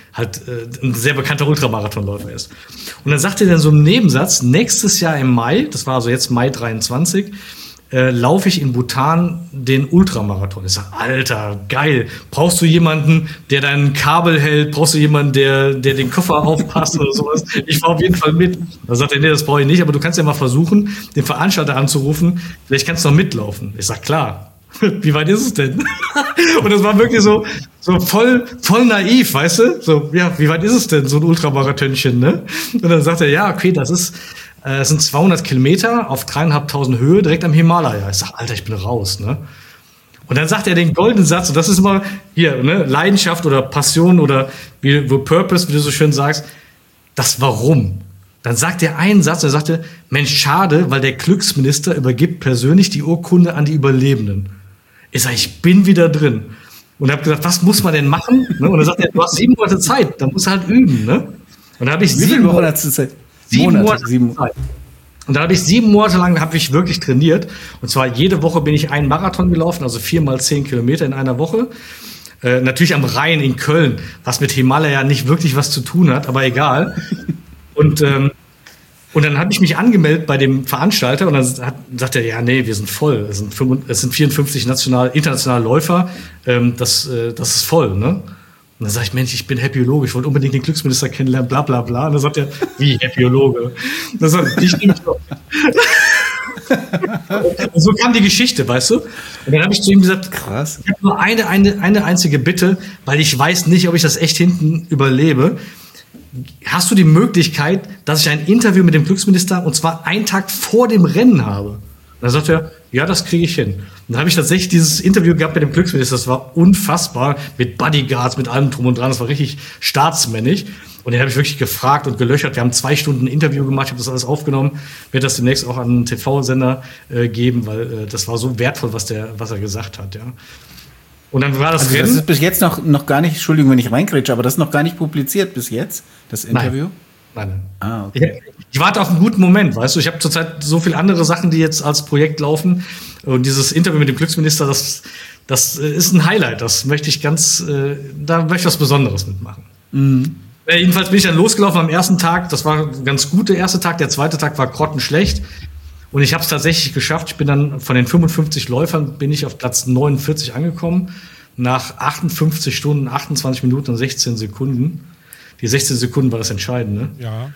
ein sehr bekannter Ultramarathonläufer ist. Und dann sagte er dann so im Nebensatz, nächstes Jahr im Mai, das war also jetzt Mai 23, laufe ich in Bhutan den Ultramarathon. Ich sag, Alter, geil. Brauchst du jemanden, der dein Kabel hält? Brauchst du jemanden, der den Koffer aufpasst oder sowas? Ich fahr auf jeden Fall mit. Da sagt er, nee, das brauche ich nicht, aber du kannst ja mal versuchen, den Veranstalter anzurufen. Vielleicht kannst du noch mitlaufen. Ich sag, klar. Wie weit ist es denn? Und das war wirklich so voll naiv, weißt du? So, ja, wie weit ist es denn, so ein Ultramarathönchen, ne? Und dann sagt er, ja, okay, es sind 200 Kilometer auf 3.500 Höhe direkt am Himalaya. Ich sag, Alter, ich bin raus, ne? Und dann sagt er den goldenen Satz, und das ist immer hier, ne, Leidenschaft oder Passion oder Purpose, wie du so schön sagst, das Warum. Dann sagt er einen Satz, er sagte, Mensch, schade, weil der Glücksminister übergibt persönlich die Urkunde an die Überlebenden. Ich sag, ich bin wieder drin. Und habe gesagt, was muss man denn machen? Ne? Und dann sagt er, du hast 7 Monate Zeit, dann musst du halt üben, ne? Und dann habe ich 7 Monate Zeit. 7 Monate Zeit. Und da habe ich 7 Monate lang wirklich trainiert. Und zwar jede Woche bin ich einen Marathon gelaufen, also 4 mal 10 Kilometer in einer Woche. Natürlich am Rhein in Köln, was mit Himalaya nicht wirklich was zu tun hat, aber egal. Und dann habe ich mich angemeldet bei dem Veranstalter und dann sagt er, ja, nee, wir sind voll. Es sind 54 internationale Läufer. Das ist voll, ne? Und dann sage ich, Mensch, ich bin Happyologe, ich wollte unbedingt den Glücksminister kennenlernen, bla bla bla. Und dann sagt er, wie Happyologe? Und dann sagt er, ich nehme doch. Und so kam die Geschichte, weißt du? Und dann habe ich zu ihm gesagt, krass. Ich habe nur eine einzige Bitte, weil ich weiß nicht, ob ich das echt hinten überlebe. Hast du die Möglichkeit, dass ich ein Interview mit dem Glücksminister und zwar einen Tag vor dem Rennen habe? Und dann sagt er, ja, das kriege ich hin. Und dann habe ich tatsächlich dieses Interview gehabt mit dem Glücksminister. Das war unfassbar, mit Bodyguards, mit allem drum und dran. Das war richtig staatsmännisch. Und den habe ich wirklich gefragt und gelöchert. Wir haben 2 Stunden ein Interview gemacht. Ich habe das alles aufgenommen. Werde das demnächst auch an einen TV-Sender geben, weil das war so wertvoll, was er gesagt hat. Ja. Und dann war das Rennen. Das ist bis jetzt noch gar nicht, Entschuldigung, wenn ich reingrätsche, aber das ist noch gar nicht publiziert bis jetzt, das Interview? Nein. Ah, okay. Ich warte auf einen guten Moment, weißt du. Ich habe zurzeit so viele andere Sachen, die jetzt als Projekt laufen. Und dieses Interview mit dem Glücksminister, das ist ein Highlight. Das möchte ich da möchte ich was Besonderes mitmachen. Mhm. Jedenfalls bin ich dann losgelaufen am ersten Tag. Das war ganz gut, der erste Tag. Der zweite Tag war grottenschlecht. Und ich habe es tatsächlich geschafft. Ich bin dann von den 55 Läufern bin ich auf Platz 49 angekommen. Nach 58 Stunden, 28 Minuten und 16 Sekunden. Die 16 Sekunden war das Entscheidende. Ja.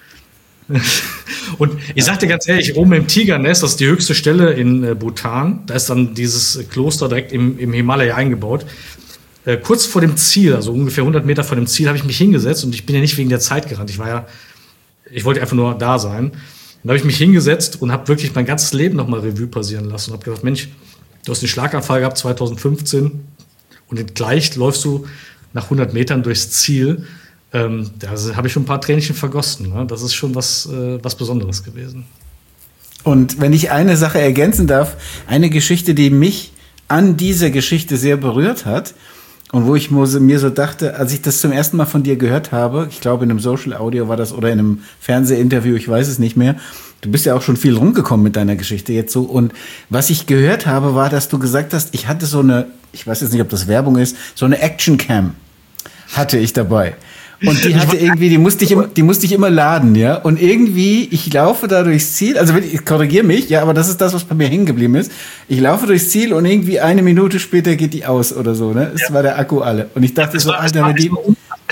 Und ich sag dir ganz ehrlich, oben im Tigernest, das ist die höchste Stelle in Bhutan, da ist dann dieses Kloster direkt im Himalaya eingebaut. Kurz vor dem Ziel, also ungefähr 100 Meter vor dem Ziel, habe ich mich hingesetzt und ich bin ja nicht wegen der Zeit gerannt. Ich wollte einfach nur da sein. Dann habe ich mich hingesetzt und habe wirklich mein ganzes Leben nochmal Revue passieren lassen und habe gedacht, Mensch, du hast einen Schlaganfall gehabt 2015 und gleich läufst du nach 100 Metern durchs Ziel. Da habe ich schon ein paar Tränchen vergossen. Ne? Das ist schon was Besonderes gewesen. Und wenn ich eine Sache ergänzen darf, eine Geschichte, die mich an dieser Geschichte sehr berührt hat und wo ich mir so dachte, als ich das zum ersten Mal von dir gehört habe, ich glaube in einem Social Audio war das oder in einem Fernsehinterview, ich weiß es nicht mehr, du bist ja auch schon viel rumgekommen mit deiner Geschichte jetzt so und was ich gehört habe, war, dass du gesagt hast, ich hatte ich weiß jetzt nicht, ob das Werbung ist, so eine Action-Cam hatte ich dabei. Und die hatte irgendwie, die musste ich immer laden, ja. Und irgendwie, ich laufe da durchs Ziel, also ich korrigiere mich, ja, aber das ist das, was bei mir hängen geblieben ist. Ich laufe durchs Ziel und irgendwie 1 Minute später geht die aus oder so, ne? Es war der Akku alle. Und ich dachte so, Alter, wenn die.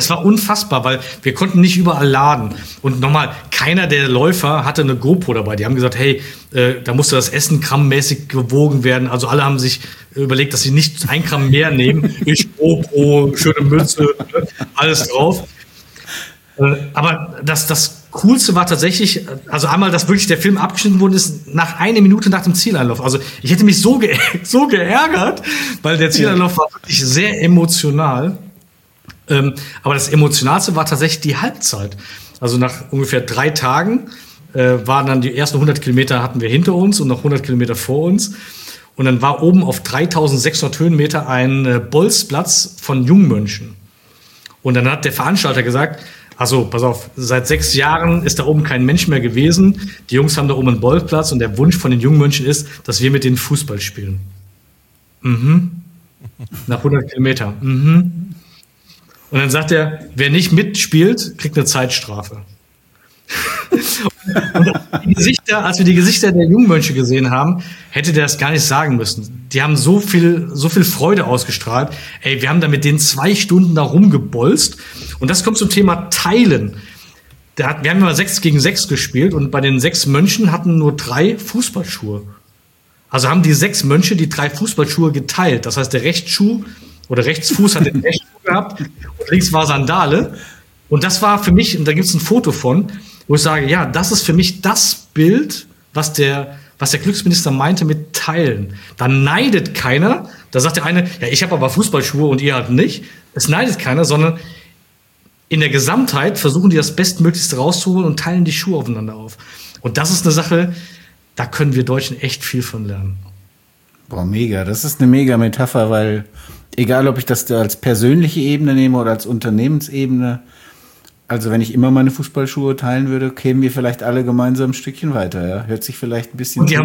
Es war unfassbar, weil wir konnten nicht überall laden. Und nochmal, keiner der Läufer hatte eine GoPro dabei. Die haben gesagt, hey, da musste das Essen grammmäßig gewogen werden. Also alle haben sich überlegt, dass sie nicht 1 Gramm mehr nehmen. Ich GoPro, schöne Mütze, alles drauf. Aber das Coolste war tatsächlich, also einmal, dass wirklich der Film abgeschnitten worden ist, nach 1 Minute nach dem Zieleinlauf. Also ich hätte mich so geärgert, weil der Zieleinlauf war wirklich sehr emotional. Aber das Emotionalste war tatsächlich die Halbzeit. Also nach ungefähr 3 Tagen waren dann die ersten 100 Kilometer hatten wir hinter uns und noch 100 Kilometer vor uns. Und dann war oben auf 3600 Höhenmeter ein Bolzplatz von Jungmönchen. Und dann hat der Veranstalter gesagt, also, pass auf, seit 6 Jahren ist da oben kein Mensch mehr gewesen. Die Jungs haben da oben einen Bolzplatz und der Wunsch von den Jungmönchen ist, dass wir mit denen Fußball spielen. Nach 100 Kilometern. Und dann sagt er, wer nicht mitspielt, kriegt eine Zeitstrafe. Und als wir die Gesichter der Jungmönche gesehen haben, hätte der das gar nicht sagen müssen. Die haben so viel Freude ausgestrahlt. Ey, wir haben da mit denen 2 Stunden da rumgebolzt. Und das kommt zum Thema Teilen. Wir haben immer 6 gegen 6 gespielt und bei den 6 Mönchen hatten nur 3 Fußballschuhe. Also haben die 6 Mönche die 3 Fußballschuhe geteilt. Das heißt, der Rechtsschuh oder Rechtsfuß hat den Rechtsschuh gehabt und links war Sandale. Und das war für mich, und da gibt es ein Foto von, wo ich sage, ja, das ist für mich das Bild, was der Glücksminister meinte mit Teilen. Da neidet keiner. Da sagt der eine, ja, ich habe aber Fußballschuhe und ihr halt nicht. Es neidet keiner, sondern in der Gesamtheit versuchen die das Bestmöglichste rauszuholen und teilen die Schuhe aufeinander auf. Und das ist eine Sache, da können wir Deutschen echt viel von lernen. Boah, mega. Das ist eine mega Metapher, weil egal, ob ich das da als persönliche Ebene nehme oder als Unternehmensebene, also wenn ich immer meine Fußballschuhe teilen würde, kämen wir vielleicht alle gemeinsam ein Stückchen weiter. Ja? Hört sich vielleicht ein bisschen die haben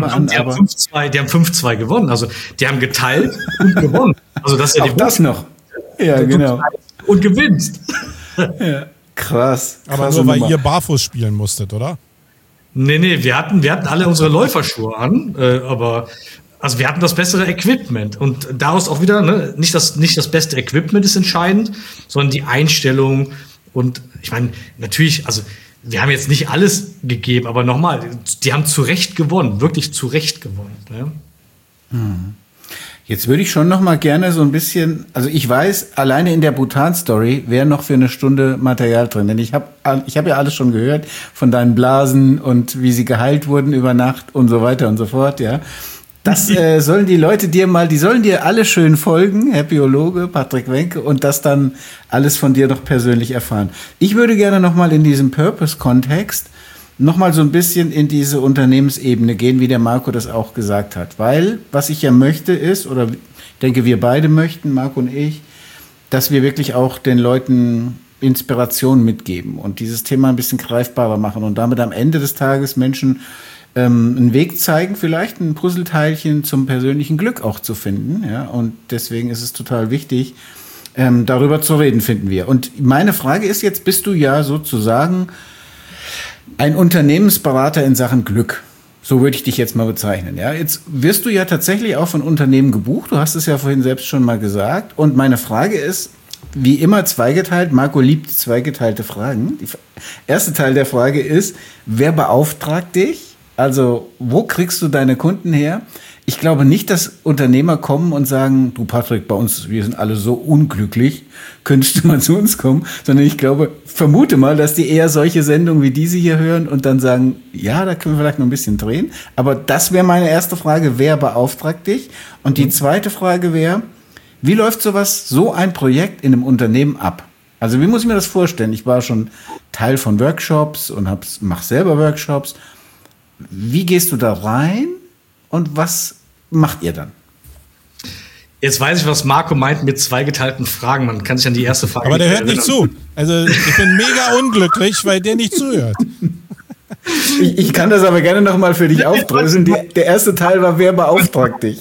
5-2 gewonnen. Also die haben geteilt und gewonnen. Also das ist ja auch das noch. Ja, genau. Und gewinnst. Ja, krass. Aber nur weil ihr barfuß spielen musstet, oder? Nee, wir hatten alle unsere Läuferschuhe an, aber also wir hatten das bessere Equipment. Und daraus auch wieder, ne, nicht das beste Equipment ist entscheidend, sondern die Einstellung. Und ich meine, natürlich, also wir haben jetzt nicht alles gegeben, aber nochmal, die haben zu Recht gewonnen, wirklich zu Recht gewonnen. Ja? Jetzt würde ich schon noch mal gerne so ein bisschen, also ich weiß, alleine in der Bhutan-Story wäre noch für eine Stunde Material drin, denn ich hab ja alles schon gehört von deinen Blasen und wie sie geheilt wurden über Nacht und so weiter und so fort, ja. Das sollen die Leute die sollen dir alle schön folgen, Herr Biologe, Patrick Wenke, und das dann alles von dir noch persönlich erfahren. Ich würde gerne noch mal in diesem Purpose-Kontext noch mal so ein bisschen in diese Unternehmensebene gehen, wie der Marco das auch gesagt hat. Weil, was ich ja möchte ist, oder ich denke, wir beide möchten, Marco und ich, dass wir wirklich auch den Leuten Inspiration mitgeben und dieses Thema ein bisschen greifbarer machen und damit am Ende des Tages Menschen einen Weg zeigen, vielleicht ein Puzzleteilchen zum persönlichen Glück auch zu finden. Ja? Und deswegen ist es total wichtig, darüber zu reden, finden wir. Und meine Frage ist jetzt, bist du ja sozusagen ein Unternehmensberater in Sachen Glück. So würde ich dich jetzt mal bezeichnen. Ja? Jetzt wirst du ja tatsächlich auch von Unternehmen gebucht. Du hast es ja vorhin selbst schon mal gesagt. Und meine Frage ist, wie immer zweigeteilt. Marco liebt zweigeteilte Fragen. Der erste Teil der Frage ist, wer beauftragt dich? Also, wo kriegst du deine Kunden her? Ich glaube nicht, dass Unternehmer kommen und sagen, du Patrick, bei uns, wir sind alle so unglücklich, könntest du mal zu uns kommen? Sondern ich vermute mal, dass die eher solche Sendungen wie diese hier hören und dann sagen, ja, da können wir vielleicht noch ein bisschen drehen. Aber das wäre meine erste Frage, wer beauftragt dich? Und die zweite Frage wäre, wie läuft so ein Projekt in einem Unternehmen ab? Also, wie muss ich mir das vorstellen? Ich war schon Teil von Workshops und mach selber Workshops. Wie gehst du da rein und was macht ihr dann? Jetzt weiß ich, was Marco meint mit zweigeteilten Fragen. Man kann sich an die erste Frage Aber der hört nicht zu. Also ich bin mega unglücklich, weil der nicht zuhört. Ich kann das aber gerne nochmal für dich aufdröseln. Der erste Teil war, wer beauftragt dich?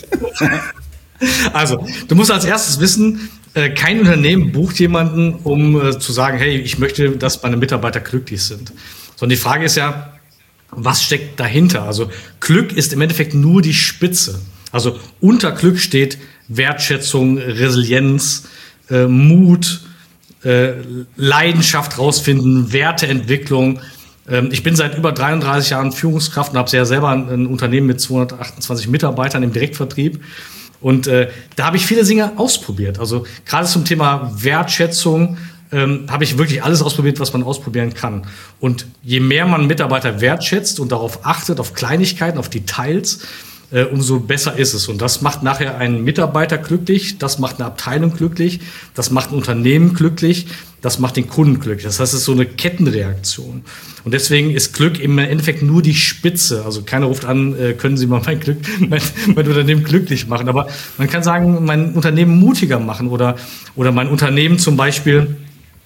Also, du musst als erstes wissen, kein Unternehmen bucht jemanden, um zu sagen, hey, ich möchte, dass meine Mitarbeiter glücklich sind. Sondern die Frage ist ja, was steckt dahinter? Also Glück ist im Endeffekt nur die Spitze. Also unter Glück steht Wertschätzung, Resilienz, Mut, Leidenschaft rausfinden, Werteentwicklung. Ich bin seit über 33 Jahren Führungskraft und habe ja selber ein Unternehmen mit 228 Mitarbeitern im Direktvertrieb. Und da habe ich viele Dinge ausprobiert. Also gerade zum Thema Wertschätzung habe ich wirklich alles ausprobiert, was man ausprobieren kann. Und je mehr man Mitarbeiter wertschätzt und darauf achtet, auf Kleinigkeiten, auf Details, umso besser ist es. Und das macht nachher einen Mitarbeiter glücklich, das macht eine Abteilung glücklich, das macht ein Unternehmen glücklich, das macht den Kunden glücklich. Das heißt, es ist so eine Kettenreaktion. Und deswegen ist Glück im Endeffekt nur die Spitze. Also keiner ruft an, können Sie mal mein Unternehmen glücklich machen. Aber man kann sagen, mein Unternehmen mutiger machen oder mein Unternehmen zum Beispiel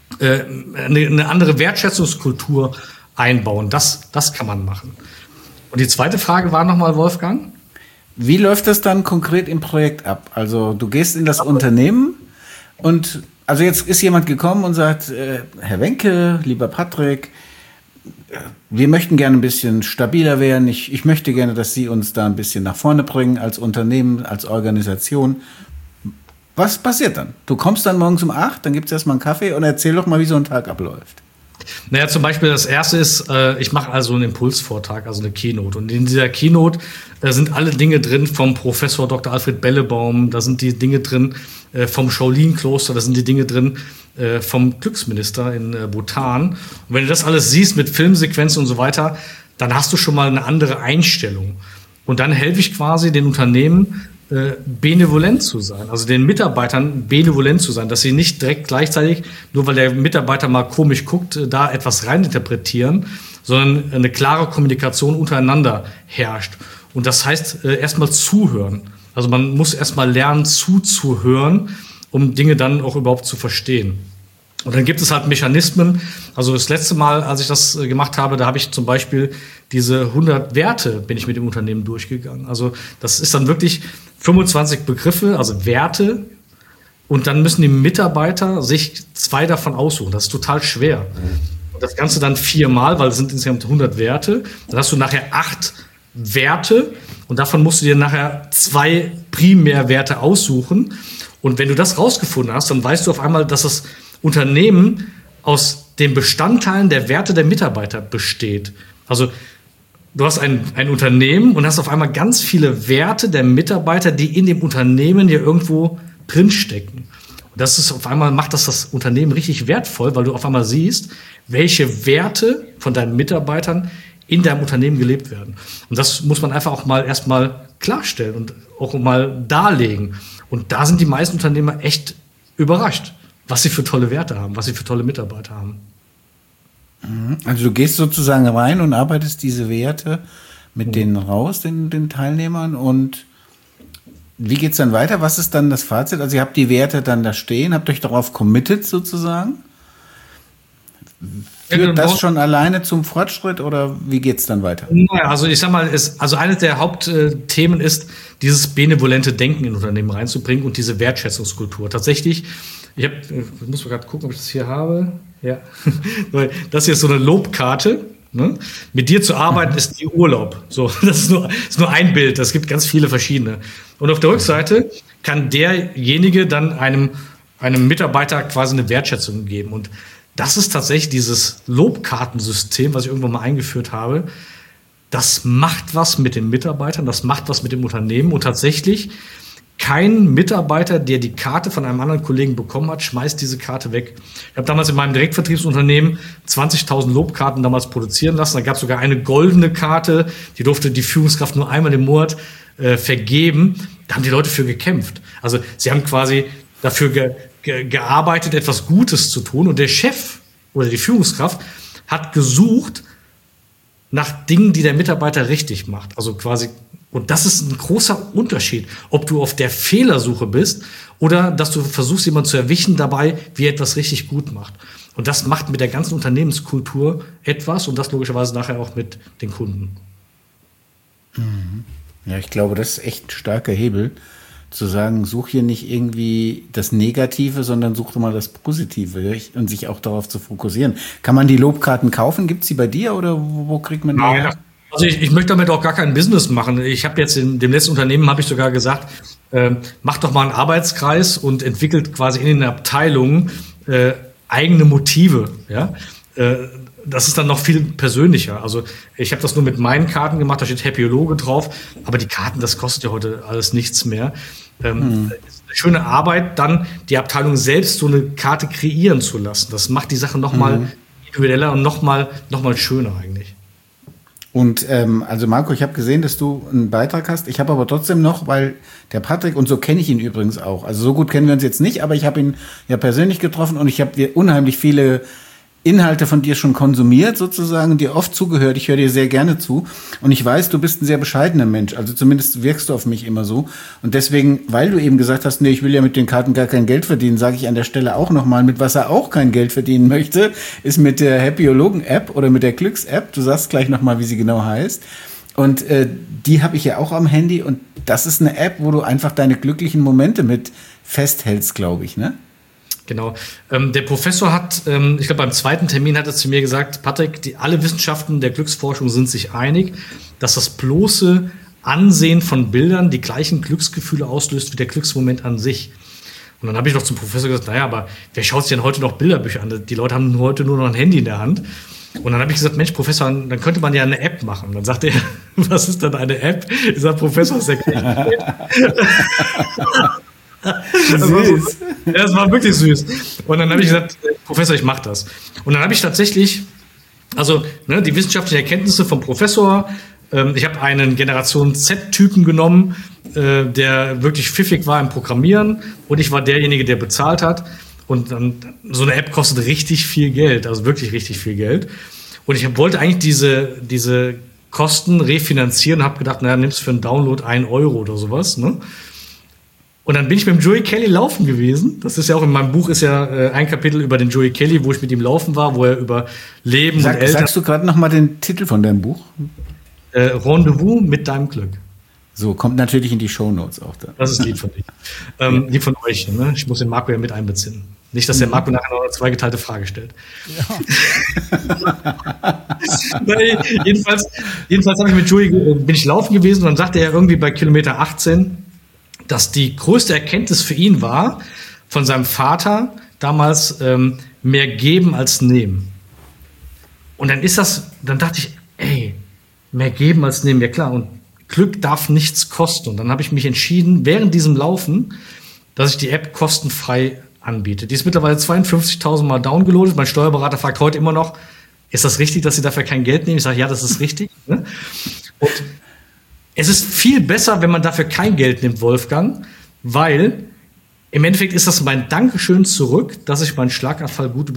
eine andere Wertschätzungskultur einbauen. Das kann man machen. Und die zweite Frage war nochmal, Wolfgang? Wie läuft das dann konkret im Projekt ab? Also du gehst in das Unternehmen und also jetzt ist jemand gekommen und sagt, Herr Wenke, lieber Patrick, wir möchten gerne ein bisschen stabiler werden. Ich möchte gerne, dass Sie uns da ein bisschen nach vorne bringen als Unternehmen, als Organisation. Was passiert dann? Du kommst dann morgens um 8, dann gibt es erstmal einen Kaffee und erzähl doch mal, wie so ein Tag abläuft. Naja, zum Beispiel das erste ist, ich mache also einen Impulsvortrag, also eine Keynote. Und in dieser Keynote sind alle Dinge drin vom Professor Dr. Alfred Bellebaum, da sind die Dinge drin vom Shaolin-Kloster, da sind die Dinge drin vom Glücksminister in Bhutan. Und wenn du das alles siehst mit Filmsequenzen und so weiter, dann hast du schon mal eine andere Einstellung. Und dann helfe ich quasi den Unternehmen, benevolent zu sein, also den Mitarbeitern benevolent zu sein, dass sie nicht direkt gleichzeitig, nur weil der Mitarbeiter mal komisch guckt, da etwas reininterpretieren, sondern eine klare Kommunikation untereinander herrscht. Und das heißt, erstmal zuhören. Also man muss erstmal lernen, zuzuhören, um Dinge dann auch überhaupt zu verstehen. Und dann gibt es halt Mechanismen. Also das letzte Mal, als ich das gemacht habe, da habe ich zum Beispiel diese 100 Werte bin ich mit dem Unternehmen durchgegangen. Also das ist dann wirklich 25 Begriffe, also Werte. Und dann müssen die Mitarbeiter sich 2 davon aussuchen. Das ist total schwer. Und das Ganze dann 4-mal, weil es sind insgesamt 100 Werte. Dann hast du nachher 8 Werte. Und davon musst du dir nachher 2 Primärwerte aussuchen. Und wenn du das rausgefunden hast, dann weißt du auf einmal, dass das Unternehmen aus den Bestandteilen der Werte der Mitarbeiter besteht. Also du hast ein Unternehmen und hast auf einmal ganz viele Werte der Mitarbeiter, die in dem Unternehmen ja irgendwo drinstecken. Und das ist auf einmal, macht das Unternehmen richtig wertvoll, weil du auf einmal siehst, welche Werte von deinen Mitarbeitern in deinem Unternehmen gelebt werden. Und das muss man einfach auch mal erstmal klarstellen und auch mal darlegen. Und da sind die meisten Unternehmer echt überrascht, was sie für tolle Werte haben, was sie für tolle Mitarbeiter haben. Also du gehst sozusagen rein und arbeitest diese Werte mit denen raus, den Teilnehmern. Und wie geht's dann weiter? Was ist dann das Fazit? Also ihr habt die Werte dann da stehen, habt euch darauf committed sozusagen. Führt das schon alleine zum Fortschritt oder wie geht's dann weiter? Naja, also ich sag mal, also eines der Hauptthemen ist, dieses benevolente Denken in Unternehmen reinzubringen und diese Wertschätzungskultur. Tatsächlich, ich muss mal gerade gucken, ob ich das hier habe. Ja, das hier ist so eine Lobkarte. Ne? Mit dir zu arbeiten ist wie Urlaub. So, das ist nur ein Bild. Es gibt ganz viele verschiedene. Und auf der Rückseite kann derjenige dann einem Mitarbeiter quasi eine Wertschätzung geben. Und das ist tatsächlich dieses Lobkartensystem, was ich irgendwann mal eingeführt habe. Das macht was mit den Mitarbeitern, das macht was mit dem Unternehmen. Und tatsächlich, kein Mitarbeiter, der die Karte von einem anderen Kollegen bekommen hat, schmeißt diese Karte weg. Ich habe damals in meinem Direktvertriebsunternehmen 20.000 Lobkarten damals produzieren lassen. Da gab es sogar eine goldene Karte, die durfte die Führungskraft nur einmal im Monat vergeben. Da haben die Leute für gekämpft. Also sie haben quasi dafür gearbeitet, etwas Gutes zu tun. Und der Chef oder die Führungskraft hat gesucht nach Dingen, die der Mitarbeiter richtig macht. Also quasi, und das ist ein großer Unterschied, ob du auf der Fehlersuche bist oder dass du versuchst, jemanden zu erwischen dabei, wie er etwas richtig gut macht. Und das macht mit der ganzen Unternehmenskultur etwas und das logischerweise nachher auch mit den Kunden. Ja, ich glaube, das ist echt ein starker Hebel. Zu sagen, such hier nicht irgendwie das Negative, sondern such doch mal das Positive und sich auch darauf zu fokussieren. Kann man die Lobkarten kaufen? Gibt es die bei dir oder wo kriegt man die? Nein, also ich möchte damit auch gar kein Business machen. Ich habe jetzt in dem letzten Unternehmen, habe ich sogar gesagt, macht doch mal einen Arbeitskreis und entwickelt quasi in den Abteilungen eigene Motive, ja. Das ist dann noch viel persönlicher. Also ich habe das nur mit meinen Karten gemacht, da steht Happyologe drauf, aber die Karten, das kostet ja heute alles nichts mehr. Ist eine schöne Arbeit, dann die Abteilung selbst so eine Karte kreieren zu lassen. Das macht die Sache nochmal individueller und nochmal schöner eigentlich. Und also Marco, ich habe gesehen, dass du einen Beitrag hast. Ich habe aber trotzdem noch, weil der Patrick, und so kenne ich ihn übrigens auch, also so gut kennen wir uns jetzt nicht, aber ich habe ihn ja persönlich getroffen und ich habe dir unheimlich viele Inhalte von dir schon konsumiert sozusagen und dir oft zugehört. Ich höre dir sehr gerne zu und ich weiß, du bist ein sehr bescheidener Mensch, also zumindest wirkst du auf mich immer so und deswegen, weil du eben gesagt hast, nee, ich will ja mit den Karten gar kein Geld verdienen, sage ich an der Stelle auch nochmal, mit was er auch kein Geld verdienen möchte, ist mit der Happyologen-App oder mit der Glücks-App, du sagst gleich nochmal, wie sie genau heißt und die habe ich ja auch am Handy und das ist eine App, wo du einfach deine glücklichen Momente mit festhältst, glaube ich, ne? Genau. Der Professor hat, ich glaube, beim zweiten Termin hat er zu mir gesagt, Patrick, alle Wissenschaften der Glücksforschung sind sich einig, dass das bloße Ansehen von Bildern die gleichen Glücksgefühle auslöst wie der Glücksmoment an sich. Und dann habe ich noch zum Professor gesagt, naja, aber wer schaut sich denn heute noch Bilderbücher an? Die Leute haben heute nur noch ein Handy in der Hand. Und dann habe ich gesagt, Mensch, Professor, dann könnte man ja eine App machen. Und dann sagt er, was ist denn eine App? Ich sage, Professor, ist ja Süß. Das war wirklich süß. Und dann habe ich gesagt, Professor, ich mache das. Und dann habe ich tatsächlich, also die wissenschaftlichen Erkenntnisse vom Professor, ich habe einen Generation Z-Typen genommen, der wirklich pfiffig war im Programmieren und ich war derjenige, der bezahlt hat. Und dann, so eine App kostet richtig viel Geld, also wirklich richtig viel Geld. Und ich wollte eigentlich diese Kosten refinanzieren und habe gedacht, naja, nimmst für einen Download 1 Euro oder sowas, ne? Und dann bin ich mit dem Joey Kelly laufen gewesen. Das ist ja auch in meinem Buch ist ja ein Kapitel über den Joey Kelly, wo ich mit ihm laufen war, wo er über Leben und Eltern... Sagst du gerade noch mal den Titel von deinem Buch? Rendezvous mit deinem Glück. So, kommt natürlich in die Shownotes auch da. Das ist lieb von dir. Lieb von euch. Ne? Ich muss den Marco ja mit einbeziehen. Nicht, dass der Marco nachher noch eine zweigeteilte Frage stellt. Ja. jedenfalls habe ich mit Joey, bin ich laufen gewesen und dann sagte er irgendwie bei Kilometer 18, dass die größte Erkenntnis für ihn war, von seinem Vater damals mehr geben als nehmen. Und dann dachte ich, ey, mehr geben als nehmen, ja klar. Und Glück darf nichts kosten. Und dann habe ich mich entschieden, während diesem Laufen, dass ich die App kostenfrei anbiete. Die ist mittlerweile 52.000 Mal downgeloadet. Mein Steuerberater fragt heute immer noch, ist das richtig, dass Sie dafür kein Geld nehmen? Ich sage, ja, das ist richtig. Und es ist viel besser, wenn man dafür kein Geld nimmt, Wolfgang, weil im Endeffekt ist das mein Dankeschön zurück, dass ich meinen Schlaganfall gut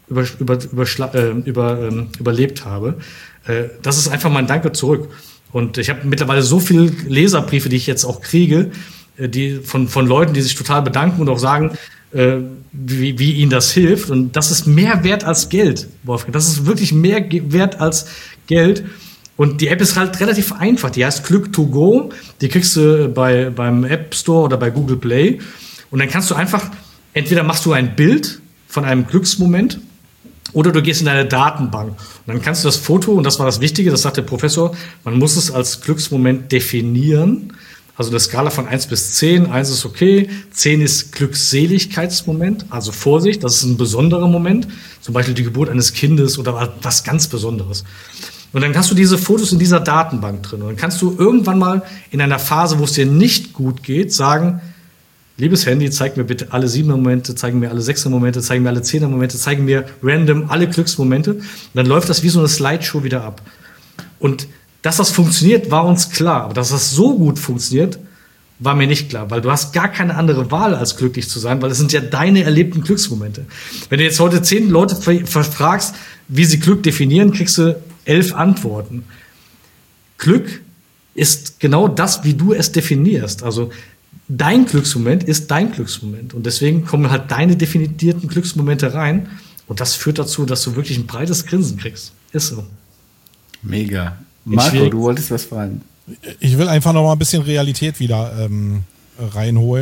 überlebt habe. Das ist einfach mein Danke zurück. Und ich habe mittlerweile so viele Leserbriefe, die ich jetzt auch kriege, die von Leuten, die sich total bedanken und auch sagen, wie ihnen das hilft. Und das ist mehr wert als Geld, Wolfgang. Das ist wirklich mehr wert als Geld. Und die App ist halt relativ einfach. Die heißt Glück to go. Die kriegst du beim App Store oder bei Google Play. Und dann kannst du einfach, entweder machst du ein Bild von einem Glücksmoment oder du gehst in deine Datenbank. Und dann kannst du das Foto, und das war das Wichtige, das sagt der Professor, man muss es als Glücksmoment definieren. Also eine Skala von 1 bis 10. 1 ist okay, 10 ist Glückseligkeitsmoment, also Vorsicht, das ist ein besonderer Moment. Zum Beispiel die Geburt eines Kindes oder was ganz Besonderes. Und dann hast du diese Fotos in dieser Datenbank drin. Und dann kannst du irgendwann mal in einer Phase, wo es dir nicht gut geht, sagen, liebes Handy, zeig mir bitte alle 7er Momente, zeig mir alle 6er Momente, zeig mir alle 10er Momente, zeig mir random alle Glücksmomente. Und dann läuft das wie so eine Slideshow wieder ab. Und dass das funktioniert, war uns klar. Aber dass das so gut funktioniert, war mir nicht klar. Weil du hast gar keine andere Wahl, als glücklich zu sein, weil es sind ja deine erlebten Glücksmomente. Wenn du jetzt heute 10 Leute fragst, wie sie Glück definieren, kriegst du 11 Antworten. Glück ist genau das, wie du es definierst. Also dein Glücksmoment ist dein Glücksmoment. Und deswegen kommen halt deine definierten Glücksmomente rein. Und das führt dazu, dass du wirklich ein breites Grinsen kriegst. Ist so. Mega. Marco, du wolltest was fragen. Ich will einfach noch mal ein bisschen Realität wieder reinholen.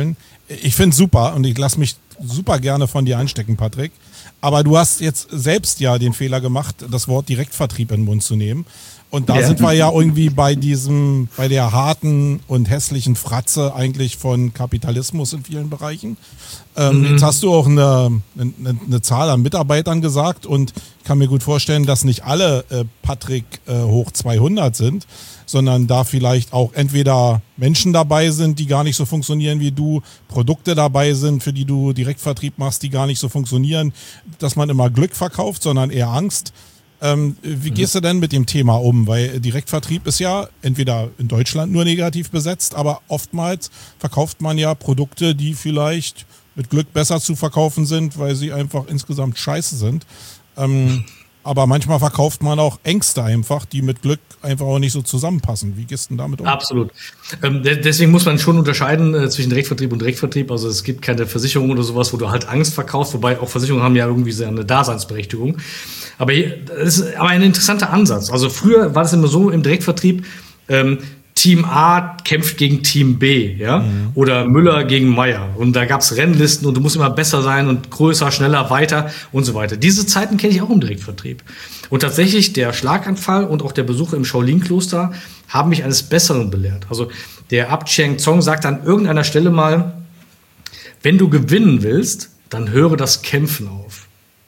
Ich finde es super und ich lasse mich super gerne von dir anstecken, Patrick. Aber du hast jetzt selbst ja den Fehler gemacht, das Wort Direktvertrieb in den Mund zu nehmen. Und da sind wir ja irgendwie bei der harten und hässlichen Fratze eigentlich von Kapitalismus in vielen Bereichen. Jetzt hast du auch eine Zahl an Mitarbeitern gesagt und ich kann mir gut vorstellen, dass nicht alle Patrick hoch 200 sind, sondern da vielleicht auch entweder Menschen dabei sind, die gar nicht so funktionieren wie du, Produkte dabei sind, für die du Direktvertrieb machst, die gar nicht so funktionieren, dass man immer Glück verkauft, sondern eher Angst. Wie gehst du denn mit dem Thema um? Weil Direktvertrieb ist ja entweder in Deutschland nur negativ besetzt, aber oftmals verkauft man ja Produkte, die vielleicht mit Glück besser zu verkaufen sind, weil sie einfach insgesamt scheiße sind. Aber manchmal verkauft man auch Ängste einfach, die mit Glück einfach auch nicht so zusammenpassen. Wie gehst du denn damit um? Absolut. Deswegen muss man schon unterscheiden zwischen Direktvertrieb und Direktvertrieb. Also es gibt keine Versicherung oder sowas, wo du halt Angst verkaufst, wobei auch Versicherungen haben ja irgendwie so eine Daseinsberechtigung. Aber das ist aber ein interessanter Ansatz. Also früher war das immer so im Direktvertrieb, Team A kämpft gegen Team B, ja, oder Müller gegen Meier. Und da gab's Rennlisten und du musst immer besser sein und größer, schneller, weiter und so weiter. Diese Zeiten kenne ich auch im Direktvertrieb. Und tatsächlich der Schlaganfall und auch der Besuch im Shaolin-Kloster haben mich eines Besseren belehrt. Also der Abt Cheng Zong sagt an irgendeiner Stelle mal, wenn du gewinnen willst, dann höre das Kämpfen auf.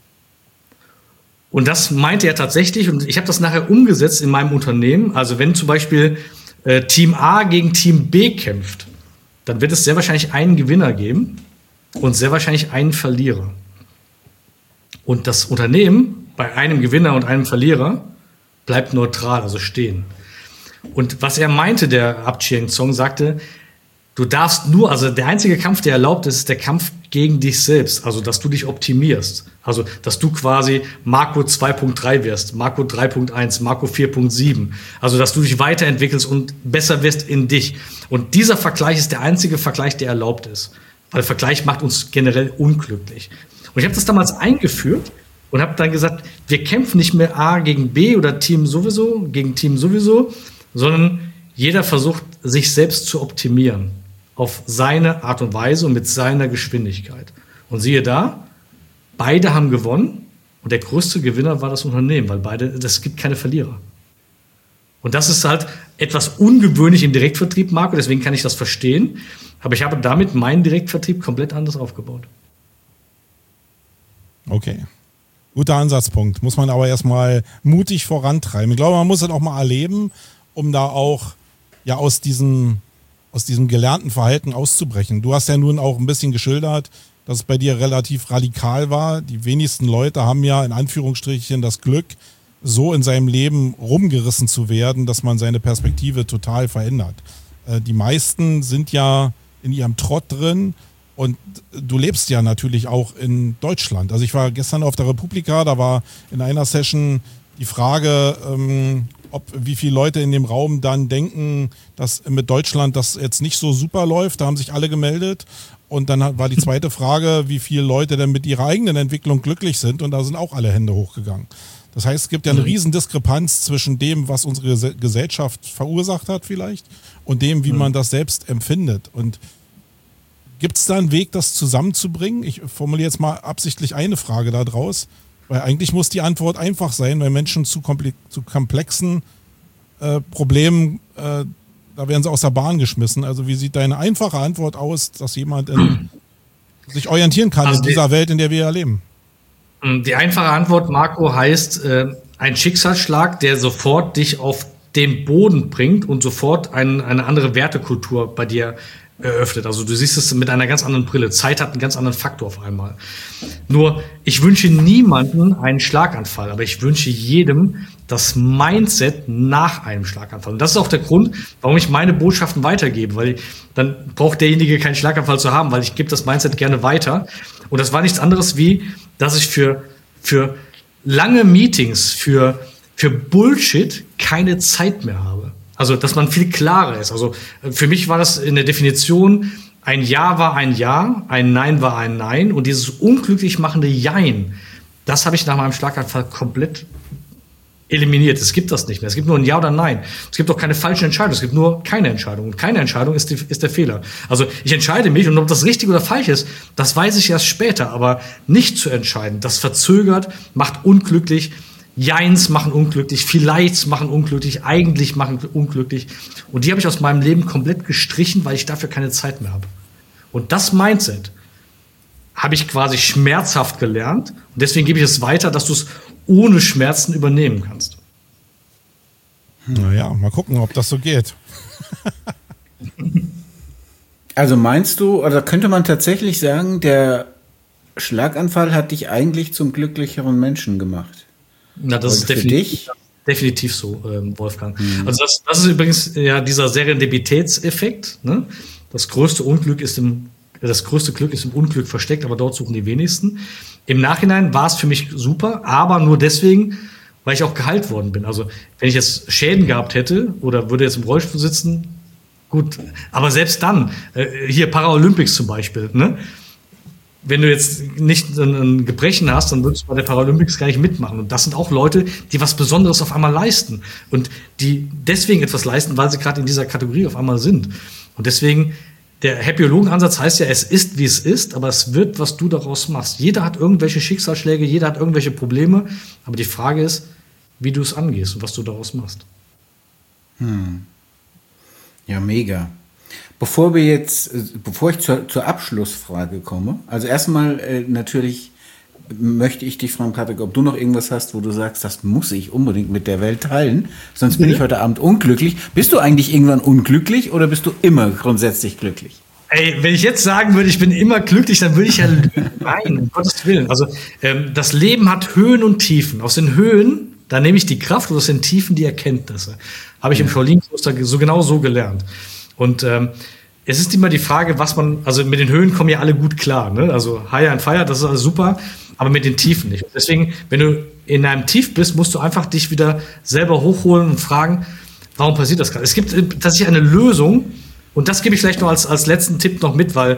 Und das meinte er tatsächlich und ich habe das nachher umgesetzt in meinem Unternehmen. Also wenn zum Beispiel Team A gegen Team B kämpft, dann wird es sehr wahrscheinlich einen Gewinner geben und sehr wahrscheinlich einen Verlierer. Und das Unternehmen bei einem Gewinner und einem Verlierer bleibt neutral, also stehen. Und was er meinte, der Abt Cheng Zong sagte, du darfst nur, also der einzige Kampf, der erlaubt ist, ist der Kampf gegen dich selbst. Also, dass du dich optimierst. Also, dass du quasi Marco 2.3 wirst, Marco 3.1, Marco 4.7. Also, dass du dich weiterentwickelst und besser wirst in dich. Und dieser Vergleich ist der einzige Vergleich, der erlaubt ist. Weil Vergleich macht uns generell unglücklich. Und ich habe das damals eingeführt und habe dann gesagt, wir kämpfen nicht mehr A gegen B oder Team sowieso gegen Team sowieso, sondern jeder versucht, sich selbst zu optimieren. Auf seine Art und Weise und mit seiner Geschwindigkeit. Und siehe da, beide haben gewonnen und der größte Gewinner war das Unternehmen, weil es gibt keine Verlierer. Und das ist halt etwas ungewöhnlich im Direktvertrieb, Marco, deswegen kann ich das verstehen. Aber ich habe damit meinen Direktvertrieb komplett anders aufgebaut. Okay. Guter Ansatzpunkt. Muss man aber erstmal mutig vorantreiben. Ich glaube, man muss das auch mal erleben, um da auch ja aus diesem gelernten Verhalten auszubrechen. Du hast ja nun auch ein bisschen geschildert, dass es bei dir relativ radikal war. Die wenigsten Leute haben ja in Anführungsstrichen das Glück, so in seinem Leben rumgerissen zu werden, dass man seine Perspektive total verändert. Die meisten sind ja in ihrem Trott drin und du lebst ja natürlich auch in Deutschland. Also ich war gestern auf der Republika, da war in einer Session die Frage, wie viele Leute in dem Raum dann denken, dass mit Deutschland das jetzt nicht so super läuft. Da haben sich alle gemeldet. Und dann war die zweite Frage, wie viele Leute denn mit ihrer eigenen Entwicklung glücklich sind. Und da sind auch alle Hände hochgegangen. Das heißt, es gibt ja eine riesen Diskrepanz zwischen dem, was unsere Gesellschaft verursacht hat vielleicht und dem, wie man das selbst empfindet. Und gibt es da einen Weg, das zusammenzubringen? Ich formuliere jetzt mal absichtlich eine Frage da draus. Weil eigentlich muss die Antwort einfach sein, weil Menschen zu komplexen Problemen, da werden sie aus der Bahn geschmissen. Also wie sieht deine einfache Antwort aus, dass jemand sich orientieren kann also in dieser Welt, in der wir ja leben? Die einfache Antwort, Marco, heißt ein Schicksalsschlag, der sofort dich auf den Boden bringt und sofort eine andere Wertekultur bei dir eröffnet. Also du siehst es mit einer ganz anderen Brille. Zeit hat einen ganz anderen Faktor auf einmal. Nur, ich wünsche niemandem einen Schlaganfall, aber ich wünsche jedem das Mindset nach einem Schlaganfall. Und das ist auch der Grund, warum ich meine Botschaften weitergebe, weil dann braucht derjenige keinen Schlaganfall zu haben, weil ich gebe das Mindset gerne weiter. Und das war nichts anderes wie, dass ich für lange Meetings, für Bullshit keine Zeit mehr habe. Also, dass man viel klarer ist. Also, für mich war das in der Definition, ein Ja war ein Ja, ein Nein war ein Nein. Und dieses unglücklich machende Jein, das habe ich nach meinem Schlaganfall komplett eliminiert. Es gibt das nicht mehr. Es gibt nur ein Ja oder Nein. Es gibt auch keine falsche Entscheidung. Es gibt nur keine Entscheidung. Und keine Entscheidung ist der Fehler. Also ich entscheide mich, und ob das richtig oder falsch ist, das weiß ich erst später. Aber nicht zu entscheiden, das verzögert, macht unglücklich. Jeins machen unglücklich, vielleicht machen unglücklich, eigentlich machen unglücklich. Und die habe ich aus meinem Leben komplett gestrichen, weil ich dafür keine Zeit mehr habe. Und das Mindset habe ich quasi schmerzhaft gelernt. Und deswegen gebe ich es weiter, dass du es ohne Schmerzen übernehmen kannst. Naja, mal gucken, ob das so geht. Also meinst du, oder könnte man tatsächlich sagen, der Schlaganfall hat dich eigentlich zum glücklicheren Menschen gemacht? Na, das ist definitiv so, Wolfgang. Also das ist übrigens ja dieser Serendipitätseffekt. Ne? Das größte Glück ist im Unglück versteckt, aber dort suchen die wenigsten. Im Nachhinein war es für mich super, aber nur deswegen, weil ich auch geheilt worden bin. Also wenn ich jetzt Schäden gehabt hätte oder würde jetzt im Rollstuhl sitzen, gut. Aber selbst dann, hier Paralympics zum Beispiel, ne? Wenn du jetzt nicht ein Gebrechen hast, dann würdest du bei der Paralympics gar nicht mitmachen. Und das sind auch Leute, die was Besonderes auf einmal leisten. Und die deswegen etwas leisten, weil sie gerade in dieser Kategorie auf einmal sind. Und deswegen, der Happyologen-Ansatz heißt ja, es ist, wie es ist, aber es wird, was du daraus machst. Jeder hat irgendwelche Schicksalsschläge, jeder hat irgendwelche Probleme. Aber die Frage ist, wie du es angehst und was du daraus machst. Ja, mega. Bevor ich zur Abschlussfrage komme, also erstmal natürlich möchte ich dich fragen, Patrick, ob du noch irgendwas hast, wo du sagst, das muss ich unbedingt mit der Welt teilen, sonst bin ich heute Abend unglücklich. Bist du eigentlich irgendwann unglücklich oder bist du immer grundsätzlich glücklich? Ey, wenn ich jetzt sagen würde, ich bin immer glücklich, dann würde ich ja lügen. Nein, um Gottes Willen. Also das Leben hat Höhen und Tiefen. Aus den Höhen, da nehme ich die Kraft und aus den Tiefen die Erkenntnisse. Habe ich im Shaolin-Kloster genau so gelernt. Und es ist immer die Frage, also mit den Höhen kommen ja alle gut klar, ne? Also High and Fire, das ist alles super, aber mit den Tiefen nicht. Deswegen, wenn du in einem Tief bist, musst du einfach dich wieder selber hochholen und fragen, warum passiert das gerade? Es gibt tatsächlich eine Lösung, und das gebe ich vielleicht noch als letzten Tipp noch mit, weil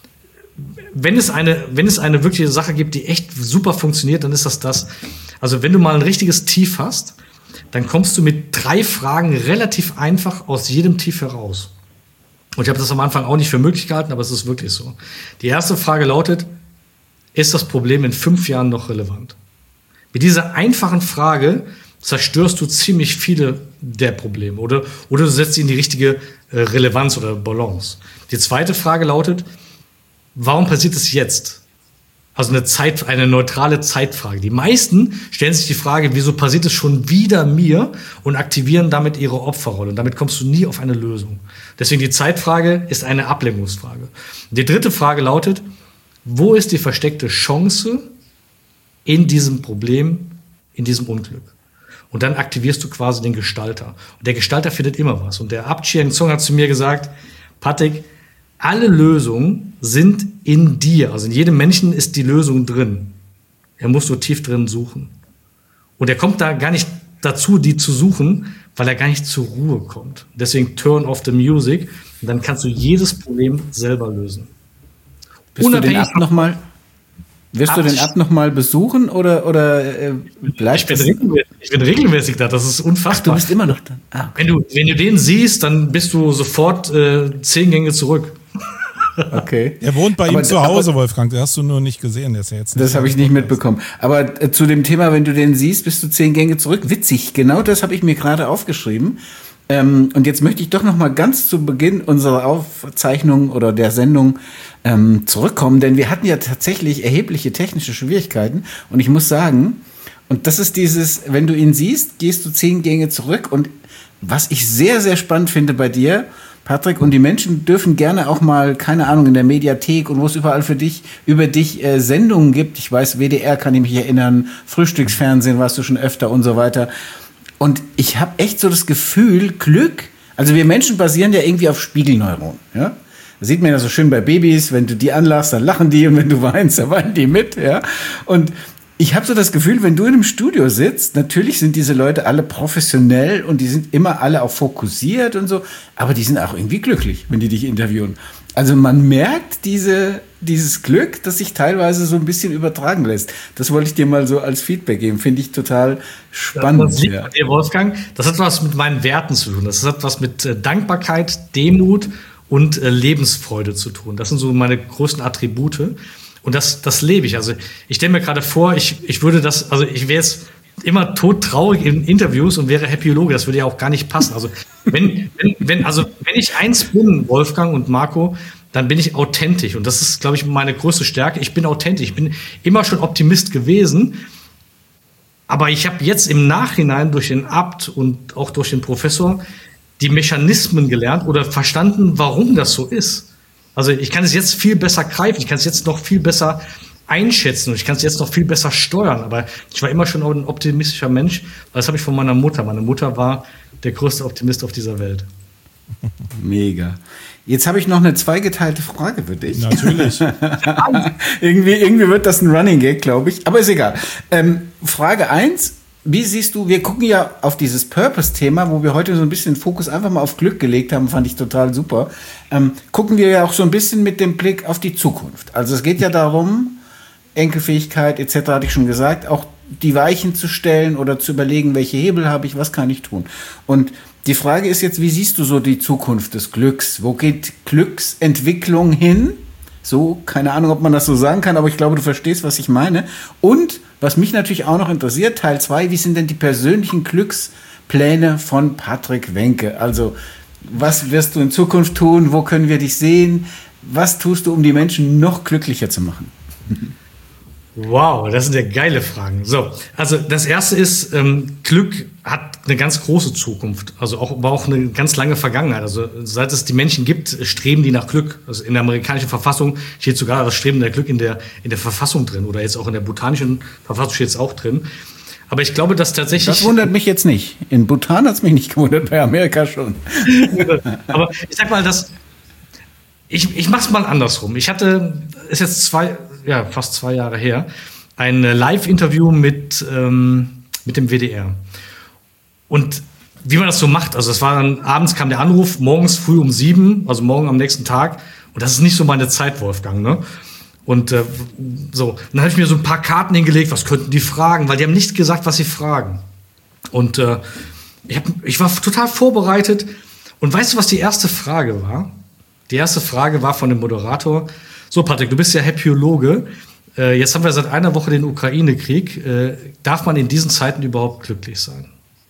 wenn es eine wirkliche Sache gibt, die echt super funktioniert, dann ist das. Also wenn du mal ein richtiges Tief hast, dann kommst du mit 3 Fragen relativ einfach aus jedem Tief heraus. Und ich habe das am Anfang auch nicht für möglich gehalten, aber es ist wirklich so. Die erste Frage lautet, ist das Problem in 5 Jahren noch relevant? Mit dieser einfachen Frage zerstörst du ziemlich viele der Probleme oder du setzt sie in die richtige Relevanz oder Balance. Die zweite Frage lautet, warum passiert es jetzt? Also eine neutrale Zeitfrage. Die meisten stellen sich die Frage, wieso passiert es schon wieder mir, und aktivieren damit ihre Opferrolle. Und damit kommst du nie auf eine Lösung. Deswegen die Zeitfrage ist eine Ablenkungsfrage. Die dritte Frage lautet, wo ist die versteckte Chance in diesem Problem, in diesem Unglück? Und dann aktivierst du quasi den Gestalter. Und der Gestalter findet immer was. Und der Abt Chiang Tsung hat zu mir gesagt, Patrick, alle Lösungen sind in dir. Also in jedem Menschen ist die Lösung drin. Er muss so tief drin suchen. Und er kommt da gar nicht dazu, die zu suchen, weil er gar nicht zur Ruhe kommt. Deswegen turn off the music. Und dann kannst du jedes Problem selber lösen. Wirst du den Abt noch mal besuchen oder bleibst ich bin regelmäßig da, das ist unfassbar. Ach, du bist immer noch da. Ah, okay. Wenn du den siehst, dann bist du sofort 10 Gänge zurück. Okay. Er wohnt bei ihm zu Hause, Wolfgang. Den hast du nur nicht gesehen. Der ist ja jetzt nicht. Das habe ich nicht mitbekommen. Aber zu dem Thema, wenn du den siehst, bist du 10 Gänge zurück. Witzig, genau das habe ich mir gerade aufgeschrieben. Und jetzt möchte ich doch noch mal ganz zu Beginn unserer Aufzeichnung oder der Sendung zurückkommen, denn wir hatten ja tatsächlich erhebliche technische Schwierigkeiten. Und ich muss sagen, und das ist dieses, wenn du ihn siehst, gehst du 10 Gänge zurück. Und was ich sehr, sehr spannend finde bei dir, Patrick, und die Menschen dürfen gerne auch mal, keine Ahnung, in der Mediathek und wo es überall über dich Sendungen gibt. Ich weiß, WDR kann ich mich erinnern, Frühstücksfernsehen warst du schon öfter und so weiter. Und ich habe echt so das Gefühl, Glück, also wir Menschen basieren ja irgendwie auf Spiegelneuronen. Ja? Das sieht man ja so schön bei Babys, wenn du die anlachst, dann lachen die, und wenn du weinst, dann weinen die mit. Ja? Und ich habe so das Gefühl, wenn du in einem Studio sitzt, natürlich sind diese Leute alle professionell und die sind immer alle auch fokussiert und so, aber die sind auch irgendwie glücklich, wenn die dich interviewen. Also man merkt dieses Glück, das sich teilweise so ein bisschen übertragen lässt. Das wollte ich dir mal so als Feedback geben. Finde ich total spannend. Das liegt bei dir, Wolfgang. Das hat was mit meinen Werten zu tun. Das hat was mit Dankbarkeit, Demut und Lebensfreude zu tun. Das sind so meine größten Attribute. Und das lebe ich. Also ich stelle mir gerade vor, ich würde das, also ich wäre jetzt immer todtraurig in Interviews und wäre Happyologe. Das würde ja auch gar nicht passen. Also wenn ich eins bin, Wolfgang und Marco, dann bin ich authentisch. Und das ist, glaube ich, meine größte Stärke. Ich bin authentisch. Ich bin immer schon Optimist gewesen. Aber ich habe jetzt im Nachhinein durch den Abt und auch durch den Professor die Mechanismen gelernt oder verstanden, warum das so ist. Also ich kann es jetzt viel besser greifen. Ich kann es jetzt noch viel besser einschätzen und ich kann es jetzt noch viel besser steuern. Aber ich war immer schon ein optimistischer Mensch. Das habe ich von meiner Mutter. Meine Mutter war der größte Optimist auf dieser Welt. Mega. Jetzt habe ich noch eine zweigeteilte Frage für dich. Natürlich. irgendwie wird das ein Running Gag, glaube ich. Aber ist egal. Frage 1. Wie siehst du, wir gucken ja auf dieses Purpose-Thema, wo wir heute so ein bisschen Fokus einfach mal auf Glück gelegt haben, fand ich total super. Gucken wir ja auch so ein bisschen mit dem Blick auf die Zukunft. Also es geht ja darum, Enkelfähigkeit etc. hatte ich schon gesagt, auch die Weichen zu stellen oder zu überlegen, welche Hebel habe ich, was kann ich tun. Und die Frage ist jetzt, wie siehst du so die Zukunft des Glücks? Wo geht Glücksentwicklung hin? So, keine Ahnung, ob man das so sagen kann, aber ich glaube, du verstehst, was ich meine. Und was mich natürlich auch noch interessiert, Teil 2, wie sind denn die persönlichen Glückspläne von Patrick Wenke? Also, was wirst du in Zukunft tun? Wo können wir dich sehen? Was tust du, um die Menschen noch glücklicher zu machen? Wow, das sind ja geile Fragen. So, also das erste ist, Glück hat eine ganz große Zukunft, also aber auch eine ganz lange Vergangenheit. Also seit es die Menschen gibt, streben die nach Glück. Also in der amerikanischen Verfassung steht sogar das Streben nach Glück in der Verfassung drin oder jetzt auch in der bhutanischen Verfassung steht es auch drin. Aber ich glaube, dass tatsächlich... Das wundert mich jetzt nicht. In Bhutan hat es mich nicht gewundert, bei Amerika schon. Aber ich sag mal, ich mach's mal andersrum. Ich hatte, ist jetzt fast 2 Jahre her, ein Live-Interview mit dem WDR. Und wie man das so macht, also es war dann, abends kam der Anruf, morgens früh um 7, also morgen am nächsten Tag. Und das ist nicht so meine Zeit, Wolfgang, ne? Und so, dann habe ich mir so ein paar Karten hingelegt, was könnten die fragen, weil die haben nicht gesagt, was sie fragen. Und ich war total vorbereitet. Und weißt du, was die erste Frage war? Die erste Frage war von dem Moderator: So, Patrick, du bist ja Happyologe. Jetzt haben wir seit einer Woche den Ukraine-Krieg. Darf man in diesen Zeiten überhaupt glücklich sein?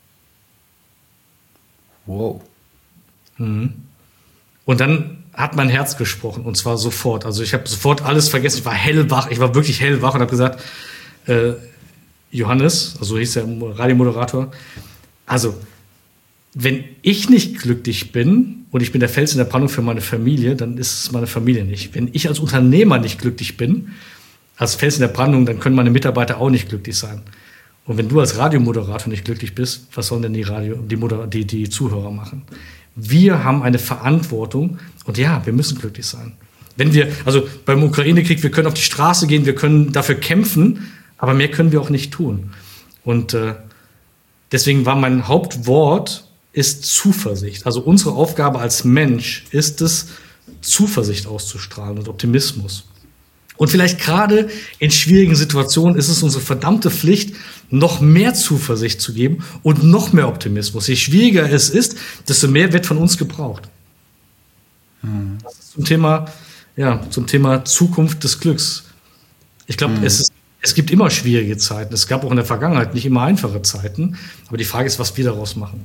Wow. Mhm. Und dann hat mein Herz gesprochen, und zwar sofort. Also ich habe sofort alles vergessen. Ich war hellwach, ich war wirklich hellwach und habe gesagt, Johannes, also hieß der Radiomoderator, also wenn ich nicht glücklich bin und ich bin der Fels in der Brandung für meine Familie, dann ist es meine Familie nicht. Wenn ich als Unternehmer nicht glücklich bin, als Fels in der Brandung, dann können meine Mitarbeiter auch nicht glücklich sein. Und wenn du als Radiomoderator nicht glücklich bist, was sollen denn die Zuhörer machen? Wir haben eine Verantwortung und ja, wir müssen glücklich sein. Also beim Ukraine-Krieg, wir können auf die Straße gehen, wir können dafür kämpfen, aber mehr können wir auch nicht tun. Und deswegen war mein Hauptwort ist Zuversicht. Also unsere Aufgabe als Mensch ist es, Zuversicht auszustrahlen und Optimismus. Und vielleicht gerade in schwierigen Situationen ist es unsere verdammte Pflicht, noch mehr Zuversicht zu geben und noch mehr Optimismus. Je schwieriger es ist, desto mehr wird von uns gebraucht. Das ist zum Thema Zukunft des Glücks. Ich glaube, es gibt immer schwierige Zeiten. Es gab auch in der Vergangenheit nicht immer einfache Zeiten. Aber die Frage ist, was wir daraus machen.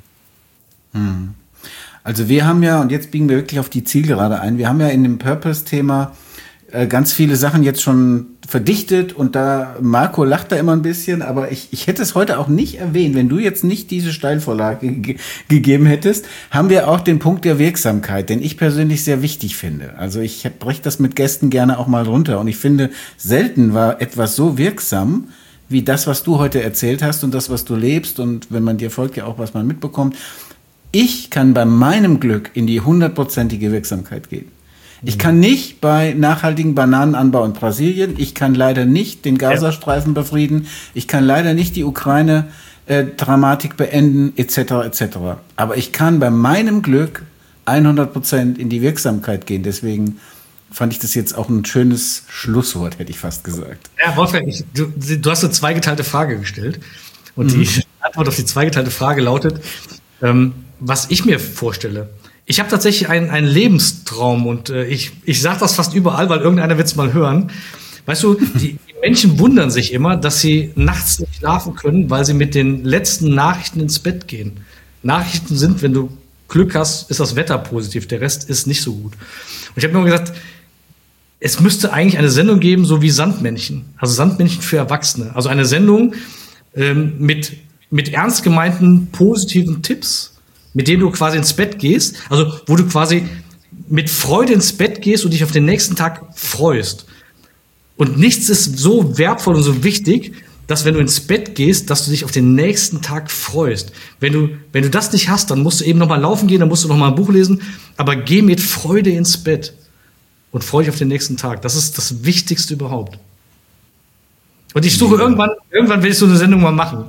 Also wir haben ja, und jetzt biegen wir wirklich auf die Zielgerade ein, wir haben ja in dem Purpose-Thema ganz viele Sachen jetzt schon verdichtet und da, Marco lacht da immer ein bisschen, aber ich hätte es heute auch nicht erwähnt, wenn du jetzt nicht diese Steilvorlage gegeben hättest, haben wir auch den Punkt der Wirksamkeit, den ich persönlich sehr wichtig finde. Also ich breche das mit Gästen gerne auch mal runter und ich finde, selten war etwas so wirksam wie das, was du heute erzählt hast und das, was du lebst und wenn man dir folgt, ja auch, was man mitbekommt. Ich kann bei meinem Glück in die 100%ige Wirksamkeit gehen. Ich kann nicht bei nachhaltigen Bananenanbau in Brasilien, ich kann leider nicht den Gazastreifen befrieden, ich kann leider nicht die Ukraine-Dramatik beenden, etc., etc. Aber ich kann bei meinem Glück 100% in die Wirksamkeit gehen. Deswegen fand ich das jetzt auch ein schönes Schlusswort, hätte ich fast gesagt. Ja, Wolfgang, du hast eine zweigeteilte Frage gestellt. Und die Antwort auf die zweigeteilte Frage lautet, was ich mir vorstelle. Ich habe tatsächlich einen Lebenstraum und ich sage das fast überall, weil irgendeiner wird es mal hören. Weißt du, die Menschen wundern sich immer, dass sie nachts nicht schlafen können, weil sie mit den letzten Nachrichten ins Bett gehen. Nachrichten sind, wenn du Glück hast, ist das Wetter positiv, der Rest ist nicht so gut. Und ich habe nur gesagt, es müsste eigentlich eine Sendung geben, so wie Sandmännchen. Also Sandmännchen für Erwachsene. Also eine Sendung mit ernst gemeinten positiven Tipps, mit denen du quasi ins Bett gehst. Also wo du quasi mit Freude ins Bett gehst und dich auf den nächsten Tag freust. Und nichts ist so wertvoll und so wichtig, dass wenn du ins Bett gehst, dass du dich auf den nächsten Tag freust. Wenn du das nicht hast, dann musst du eben noch mal laufen gehen, dann musst du noch mal ein Buch lesen. Aber geh mit Freude ins Bett und freu dich auf den nächsten Tag. Das ist das Wichtigste überhaupt. Und ich suche irgendwann will ich so eine Sendung mal machen.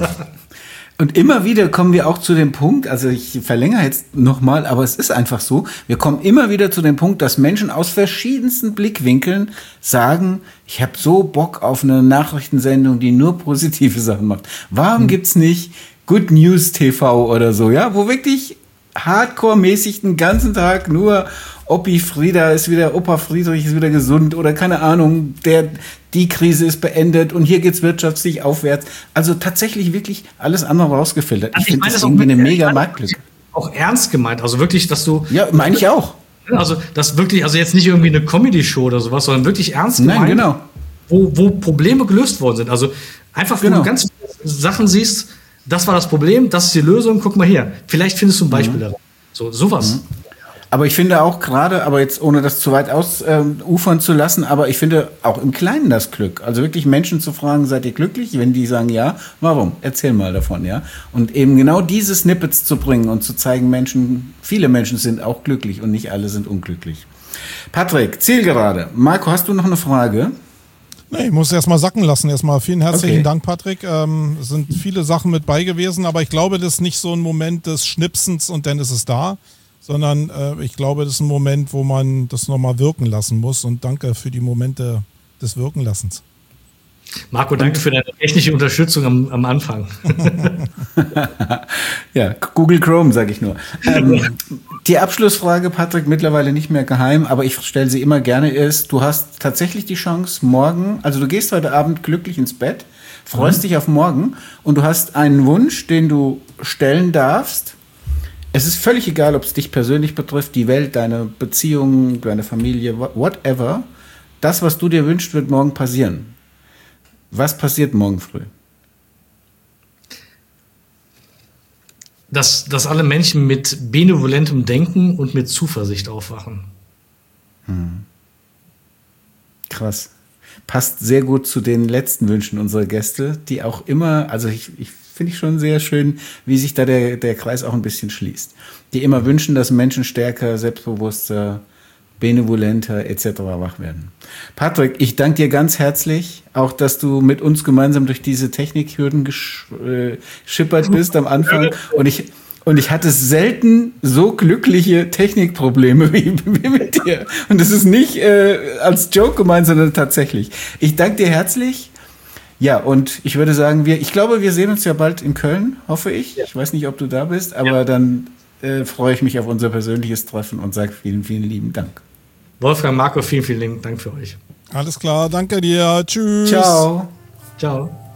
Und immer wieder kommen wir auch zu dem Punkt, also ich verlängere jetzt nochmal, aber es ist einfach so, wir kommen immer wieder zu dem Punkt, dass Menschen aus verschiedensten Blickwinkeln sagen, ich habe so Bock auf eine Nachrichtensendung, die nur positive Sachen macht. Warum gibt's nicht Good News TV oder so, ja, wo wirklich hardcore-mäßig den ganzen Tag nur Opa Friedrich ist wieder gesund oder keine Ahnung, die Krise ist beendet und hier geht's wirtschaftlich aufwärts. Also tatsächlich wirklich alles andere rausgefiltert. Ich finde das irgendwie eine mega Marktlücke. Auch ernst gemeint, also wirklich, dass du... Ja, meine ich auch. Also das wirklich, also jetzt nicht irgendwie eine Comedy-Show oder sowas, sondern wirklich ernst gemeint. Nein, genau. Wo Probleme gelöst worden sind. Also einfach, wo du ganz viele Sachen siehst, das war das Problem, das ist die Lösung, guck mal hier. Vielleicht findest du ein Beispiel daraus. Sowas. Aber ich finde auch gerade, aber jetzt ohne das zu weit ausufern zu lassen, aber ich finde auch im Kleinen das Glück. Also wirklich Menschen zu fragen, seid ihr glücklich? Wenn die sagen ja, warum? Erzähl mal davon, ja. Und eben genau diese Snippets zu bringen und zu zeigen, viele Menschen sind auch glücklich und nicht alle sind unglücklich. Patrick, Zielgerade. Marco, hast du noch eine Frage? Nee, ich muss erst mal sacken lassen. Erstmal vielen herzlichen Dank, Patrick. Es sind viele Sachen mit bei gewesen, aber ich glaube, das ist nicht so ein Moment des Schnipsens und dann ist es da, sondern ich glaube, das ist ein Moment, wo man das nochmal wirken lassen muss, und danke für die Momente des Wirkenlassens. Marco, danke für deine technische Unterstützung am Anfang. Ja, Google Chrome, sage ich nur. Die Abschlussfrage, Patrick, mittlerweile nicht mehr geheim, aber ich stelle sie immer gerne, ist, du hast tatsächlich die Chance, morgen, also du gehst heute Abend glücklich ins Bett, freust dich auf morgen und du hast einen Wunsch, den du stellen darfst. Es ist völlig egal, ob es dich persönlich betrifft, die Welt, deine Beziehungen, deine Familie, whatever. Das, was du dir wünschst, wird morgen passieren. Was passiert morgen früh? Dass alle Menschen mit benevolentem Denken und mit Zuversicht aufwachen. Krass. Passt sehr gut zu den letzten Wünschen unserer Gäste, die auch immer, also ich finde ich schon sehr schön, wie sich da der Kreis auch ein bisschen schließt. Die immer wünschen, dass Menschen stärker, selbstbewusster, benevolenter etc. wach werden. Patrick, ich danke dir ganz herzlich, auch dass du mit uns gemeinsam durch diese Technikhürden geschippert bist am Anfang. Und ich hatte selten so glückliche Technikprobleme wie mit dir. Und das ist nicht als Joke gemeint, sondern tatsächlich. Ich danke dir herzlich. Ja, und ich würde sagen, ich glaube, wir sehen uns ja bald in Köln, hoffe ich. Ja. Ich weiß nicht, ob du da bist, aber dann freue ich mich auf unser persönliches Treffen und sage vielen, vielen lieben Dank. Wolfgang, Marco, vielen, vielen lieben Dank für euch. Alles klar, danke dir. Tschüss. Ciao. Ciao.